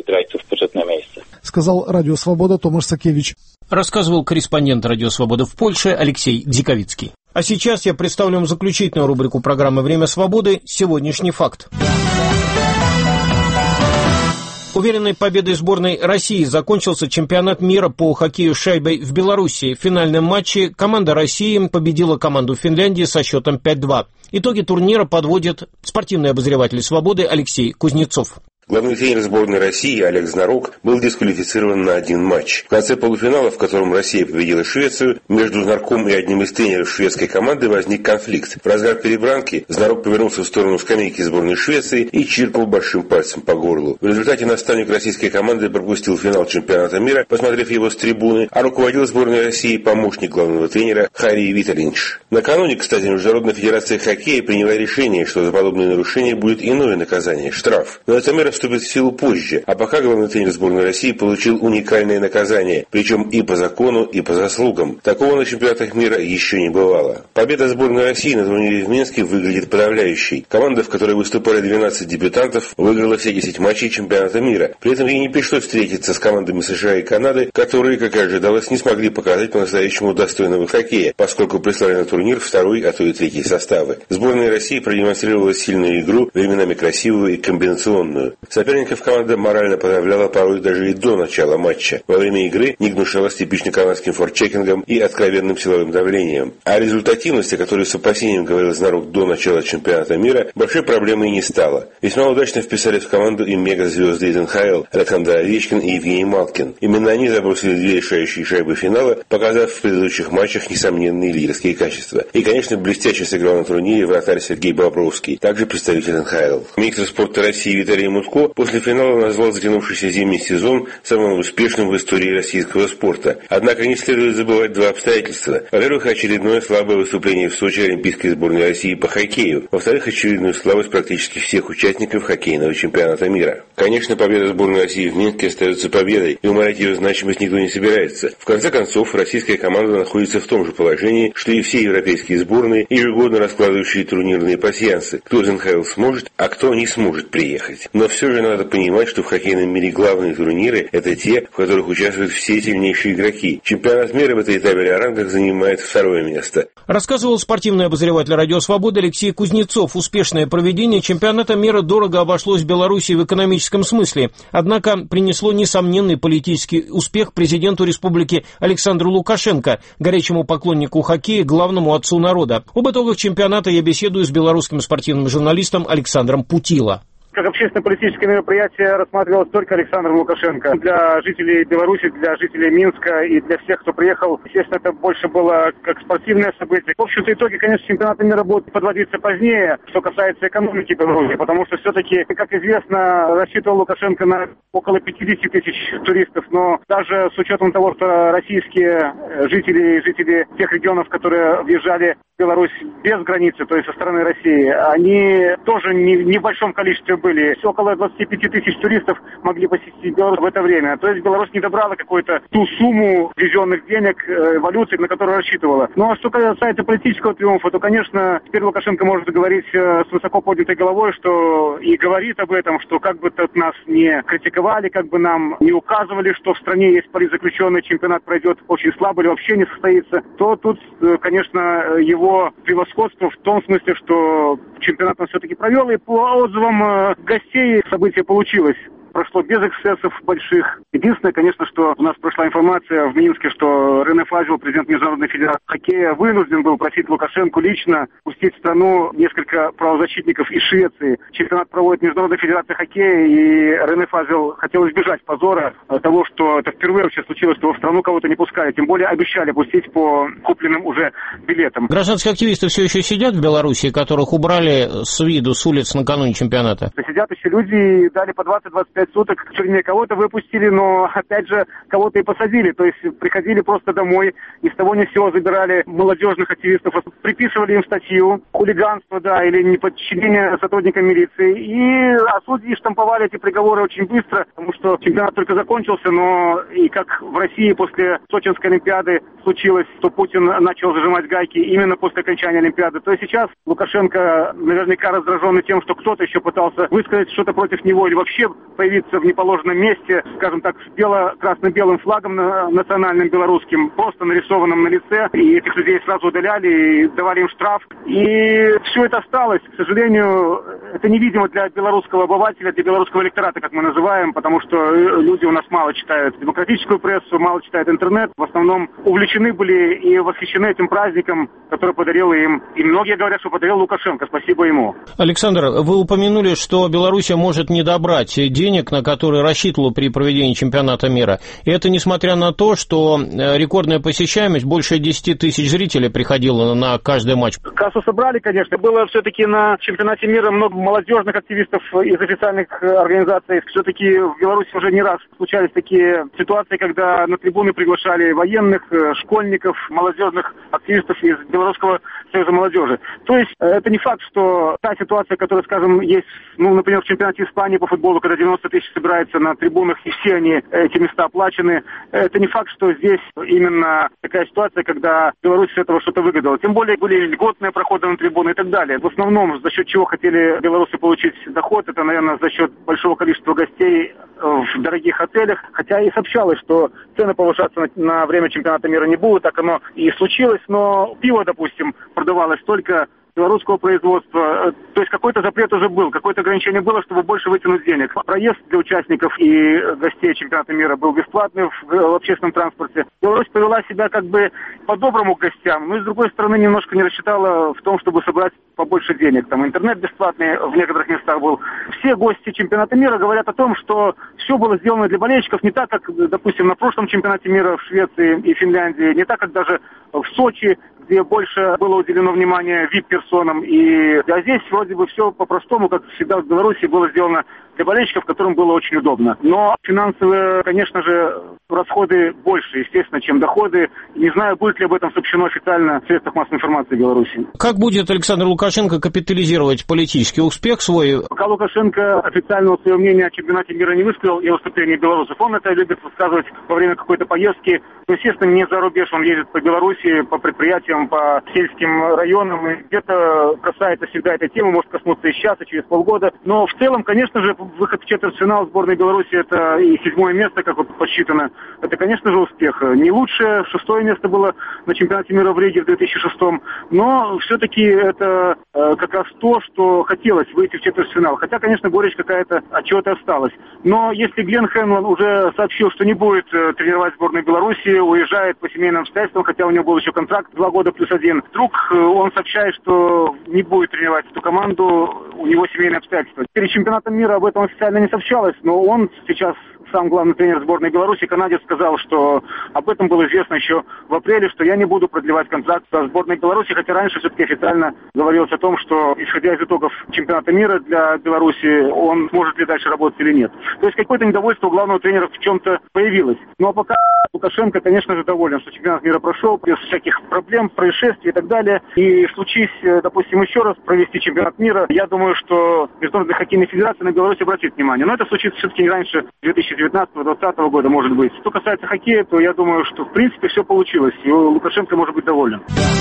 сказал Радио Свобода Томаш Сакевич. Рассказывал корреспондент Радио Свобода в Польше Алексей Диковицкий. А сейчас я представлю вам заключительную рубрику программы «Время свободы» «Сегодняшний факт». Уверенной победой сборной России закончился чемпионат мира по хоккею с шайбой в Беларуси. В финальном матче команда России победила команду Финляндии со счетом пять-два. Итоги турнира подводит спортивный обозреватель «Свободы» Алексей Кузнецов. Главный тренер сборной России Олег Знарок был дисквалифицирован на один матч. В конце полуфинала, в котором Россия победила Швецию, между Знарком и одним из тренеров шведской команды возник конфликт. В разгар перебранки Знарок повернулся в сторону скамейки сборной Швеции и чиркнул большим пальцем по горлу. В результате наставник российской команды пропустил финал чемпионата мира, посмотрев его с трибуны, а руководил сборной России помощник главного тренера Харри Виталинш. Накануне, кстати, Международная федерация хоккея приняла решение, что за подобные нарушения будет иное наказание – штраф. Но эта мера вступит в силу позже, а пока главный тренер сборной России получил уникальное наказание, причем и по закону, и по заслугам. Такого на чемпионатах мира еще не бывало. Победа сборной России на турнире в Минске выглядит подавляющей. Команда, в которой выступали двенадцать дебютантов, выиграла все десять матчей чемпионата мира. При этом ей не пришлось встретиться с командами США и Канады, которые, как и ожидалось, не смогли показать по-настоящему достойного хоккея, поскольку прислали на турнир второй, а то и третий составы. Сборная России продемонстрировала сильную игру, временами красивую и комбинационную. Соперников команда морально подавляла порой даже и до начала матча. Во время игры не гнушалась типично канадским форчекингом и откровенным силовым давлением. А результативность, о которой с опасением говорил Знарок до начала чемпионата мира, большой проблемой не стала. Весьма удачно вписались в команду и мегазвезды из эн ха эл Александр Овечкин и Евгений Малкин. Именно они забросили две решающие шайбы финала, показав в предыдущих матчах несомненные лидерские качества. И, конечно, блестяще сыграл на турнире вратарь Сергей Бобровский, также представитель эн ха эл. Министр спорта России Виталий Мутко после финала назвал затянувшийся зимний сезон самым успешным в истории российского спорта. Однако не следует забывать два обстоятельства. Во-первых, очередное слабое выступление в Сочи олимпийской сборной России по хоккею. Во-вторых, очевидную слабость практически всех участников хоккейного чемпионата мира. Конечно, победа сборной России в Минске остается победой, и умалять ее значимость никто не собирается. В конце концов, российская команда находится в том же положении, что и все европейские сборные, ежегодно раскладывающие турнирные пасьянсы. Кто из эн ха эл сможет, а кто не сможет приехать. Но все все же надо понимать, что в хоккейном мире главные турниры – это те, в которых участвуют все сильнейшие игроки. Чемпионат мира в этой табеле о рангах занимает второе место. Рассказывал спортивный обозреватель «Радио Свобода» Алексей Кузнецов. Успешное проведение чемпионата мира дорого обошлось Беларуси в экономическом смысле. Однако принесло несомненный политический успех президенту республики Александру Лукашенко, горячему поклоннику хоккея, главному отцу народа. Об итогах чемпионата я беседую с белорусским спортивным журналистом Александром Путило. Как общественно-политическое мероприятие рассматривалось только Александром Лукашенко. Для жителей Беларуси, для жителей Минска и для всех, кто приехал, естественно, это больше было как спортивное событие. В общем-то, итоги, конечно, чемпионата мира будут подводиться позднее, что касается экономики Беларуси, потому что все-таки, как известно, рассчитывал Лукашенко на около пятьдесят тысяч туристов, но даже с учетом того, что российские жители, жители тех регионов, которые въезжали в Беларусь без границы, то есть со стороны России, они тоже не, не в большом количестве были. Около двадцать пять тысяч туристов могли посетить Беларусь в это время. То есть Беларусь не добрала какую-то ту сумму ввезенных денег, э, валюты, на которую рассчитывала. Ну а что касается политического триумфа, то, конечно, теперь Лукашенко может говорить э, с высоко поднятой головой, что и говорит об этом, что как бы тут нас не критиковали, как бы нам не указывали, что в стране есть политзаключенный, чемпионат пройдет очень слабо или вообще не состоится, то тут, э, конечно, его превосходство в том смысле, что чемпионат он все-таки провел, и по отзывам э, гостей событие получилось. Прошло без эксцессов больших. Единственное, конечно, что у нас прошла информация в Минске, что Рене Фазел, президент Международной федерации хоккея, вынужден был просить Лукашенко лично пустить в страну несколько правозащитников из Швеции. Чемпионат проводит Международная федерация хоккея, и Рене Фазел хотел избежать позора того, что это впервые вообще случилось, что в страну кого-то не пускали. Тем более обещали пустить по купленным уже билетам. Гражданские активисты все еще сидят в Беларуси, которых убрали с виду, с улиц накануне чемпионата? Сидят еще люди, дали по двадцать-двадцать пять суток в тюрьме. Кого-то выпустили, но, опять же, кого-то и посадили. То есть приходили просто домой, ни с того ни с сего забирали молодежных активистов, приписывали им статью хулиганство, да, или неподчинение сотрудникам милиции. И а судьи штамповали эти приговоры очень быстро, потому что чемпионат только закончился, но и как в России после Сочинской Олимпиады случилось, что Путин начал зажимать гайки именно после окончания Олимпиады. То есть сейчас Лукашенко наверняка раздраженный тем, что кто-то еще пытался высказать что-то против него или вообще появиться в неположенном месте, скажем так, с бело-красно-белым флагом национальным белорусским, просто нарисованным на лице, и этих людей сразу удаляли и давали им штраф. И все это осталось. К сожалению, это невидимо для белорусского обывателя, для белорусского электората, как мы называем, потому что люди у нас мало читают демократическую прессу, мало читают интернет, в основном увлечены были и восхищены этим праздником, который подарил им, и многие говорят, что подарил Лукашенко, спасибо ему. Александр, вы упомянули, что Беларусь может не добрать денег, на которые рассчитывала при проведении чемпионата мира. И это несмотря на то, что рекордная посещаемость, больше десять тысяч зрителей приходило на каждый матч. Кассу собрали, конечно. Было все-таки на чемпионате мира много молодежных активистов из официальных организаций. Все-таки в Беларуси уже не раз случались такие ситуации, когда на трибуны приглашали военных, школьников, молодежных активистов из Белорусского союза молодежи. То есть это не факт, что та ситуация, которая, скажем, есть, ну, например, в чемпионате Испании по футболу, когда девяносто тысяч собирается на трибунах, и все они, эти места оплачены. Это не факт, что здесь именно такая ситуация, когда Беларусь с этого что-то выгадала. Тем более были льготные проходы на трибуны и так далее. В основном, за счет чего хотели белорусы получить доход, это, наверное, за счет большого количества гостей в дорогих отелях. Хотя и сообщалось, что цены повышаться на, на время чемпионата мира не будут. Так оно и случилось. Но пиво, допустим, продавалось только белорусского производства. То есть какой-то запрет уже был, какое-то ограничение было, чтобы больше вытянуть денег. Проезд для участников и гостей чемпионата мира был бесплатный в, в общественном транспорте. Беларусь повела себя как бы по-доброму к гостям, но и с другой стороны немножко не рассчитала в том, чтобы собрать побольше денег. Там интернет бесплатный в некоторых местах был. Все гости чемпионата мира говорят о том, что все было сделано для болельщиков не так, как, допустим, на прошлом чемпионате мира в Швеции и Финляндии, не так, как даже в Сочи, где больше было уделено внимание ви ай пи-персонам. И а здесь вроде бы все по-простому, как всегда в Беларуси, было сделано для болельщиков, которым было очень удобно. Но финансовые, конечно же, расходы больше, естественно, чем доходы. Не знаю, будет ли об этом сообщено официально в средствах массовой информации Беларуси. Как будет Александр Лукашенко капитализировать политический успех свой? Пока Лукашенко официального своего мнения о чемпионате мира не высказал и о выступлении белорусов, он это любит высказывать во время какой-то поездки. Ну, естественно, не за рубеж, он ездит по Беларуси, по предприятиям, по сельским районам. И где-то касается всегда этой темы, может коснуться и сейчас, и через полгода. Но в целом, конечно же, выход в четвертьфинал сборной Беларуси — это и седьмое место, как вот подсчитано. Это, конечно же, успех. Не лучшее, шестое место было на чемпионате мира в Риге в две тысячи шестом, но все-таки это э, как раз то, что хотелось — выйти в четвертьфинал. Хотя, конечно, горечь какая-то от чего-то осталась. Но если Глен Хенлон уже сообщил, что не будет э, тренировать сборную Беларуси, уезжает по семейным обстоятельствам, хотя у него был еще контракт два года плюс один, вдруг э, он сообщает, что не будет тренировать эту команду, у него семейные обстоятельства. Перед чемпионатом мира об этом официально не сообщалось, но он сейчас, сам главный тренер сборной Беларуси, канадец, сказал, что об этом было известно еще в апреле, что я не буду продлевать контракт со сборной Беларуси, хотя раньше все-таки официально говорилось о том, что, исходя из итогов чемпионата мира для Беларуси, он может ли дальше работать или нет. То есть какое-то недовольство у главного тренера в чем-то появилось. Ну а пока Лукашенко, конечно же, доволен, что чемпионат мира прошел без всяких проблем, происшествий и так далее. И случись, допустим, еще раз провести чемпионат мира, я думаю, что Международная хоккейная федерация на Беларусь обратит внимание. Но это случится все-таки не раньше две тысячи девятнадцатого-двадцатого года, может быть. Что касается хоккея, то я думаю, что в принципе все получилось, и Лукашенко может быть доволен.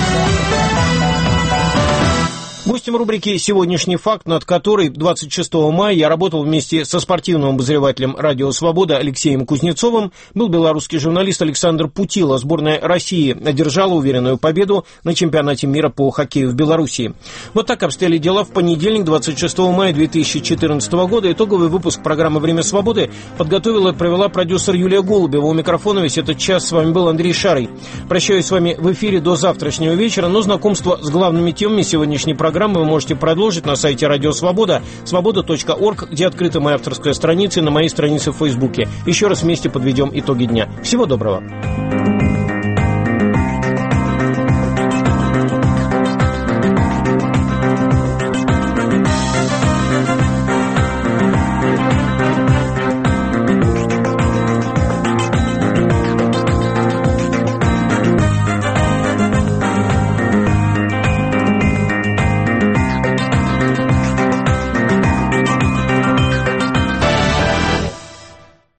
Гостем рубрики «Сегодняшний факт», над которой двадцать шестого мая я работал вместе со спортивным обозревателем «Радио Свобода» Алексеем Кузнецовым, был белорусский журналист Александр Путила. Сборная России одержала уверенную победу на чемпионате мира по хоккею в Белоруссии. Вот так обстояли дела в понедельник, двадцать шестого мая две тысячи четырнадцатого года. Итоговый выпуск программы «Время свободы» подготовила и провела продюсер Юлия Голубева. У микрофона весь этот час с вами был Андрей Шарый. Прощаюсь с вами в эфире до завтрашнего вечера, но знакомство с главными темами сегодняшней программы вы можете продолжить на сайте Радио Свобода, свобода точка орг, где открыта моя авторская страница, и на моей странице в Фейсбуке. Еще раз вместе подведем итоги дня. Всего доброго.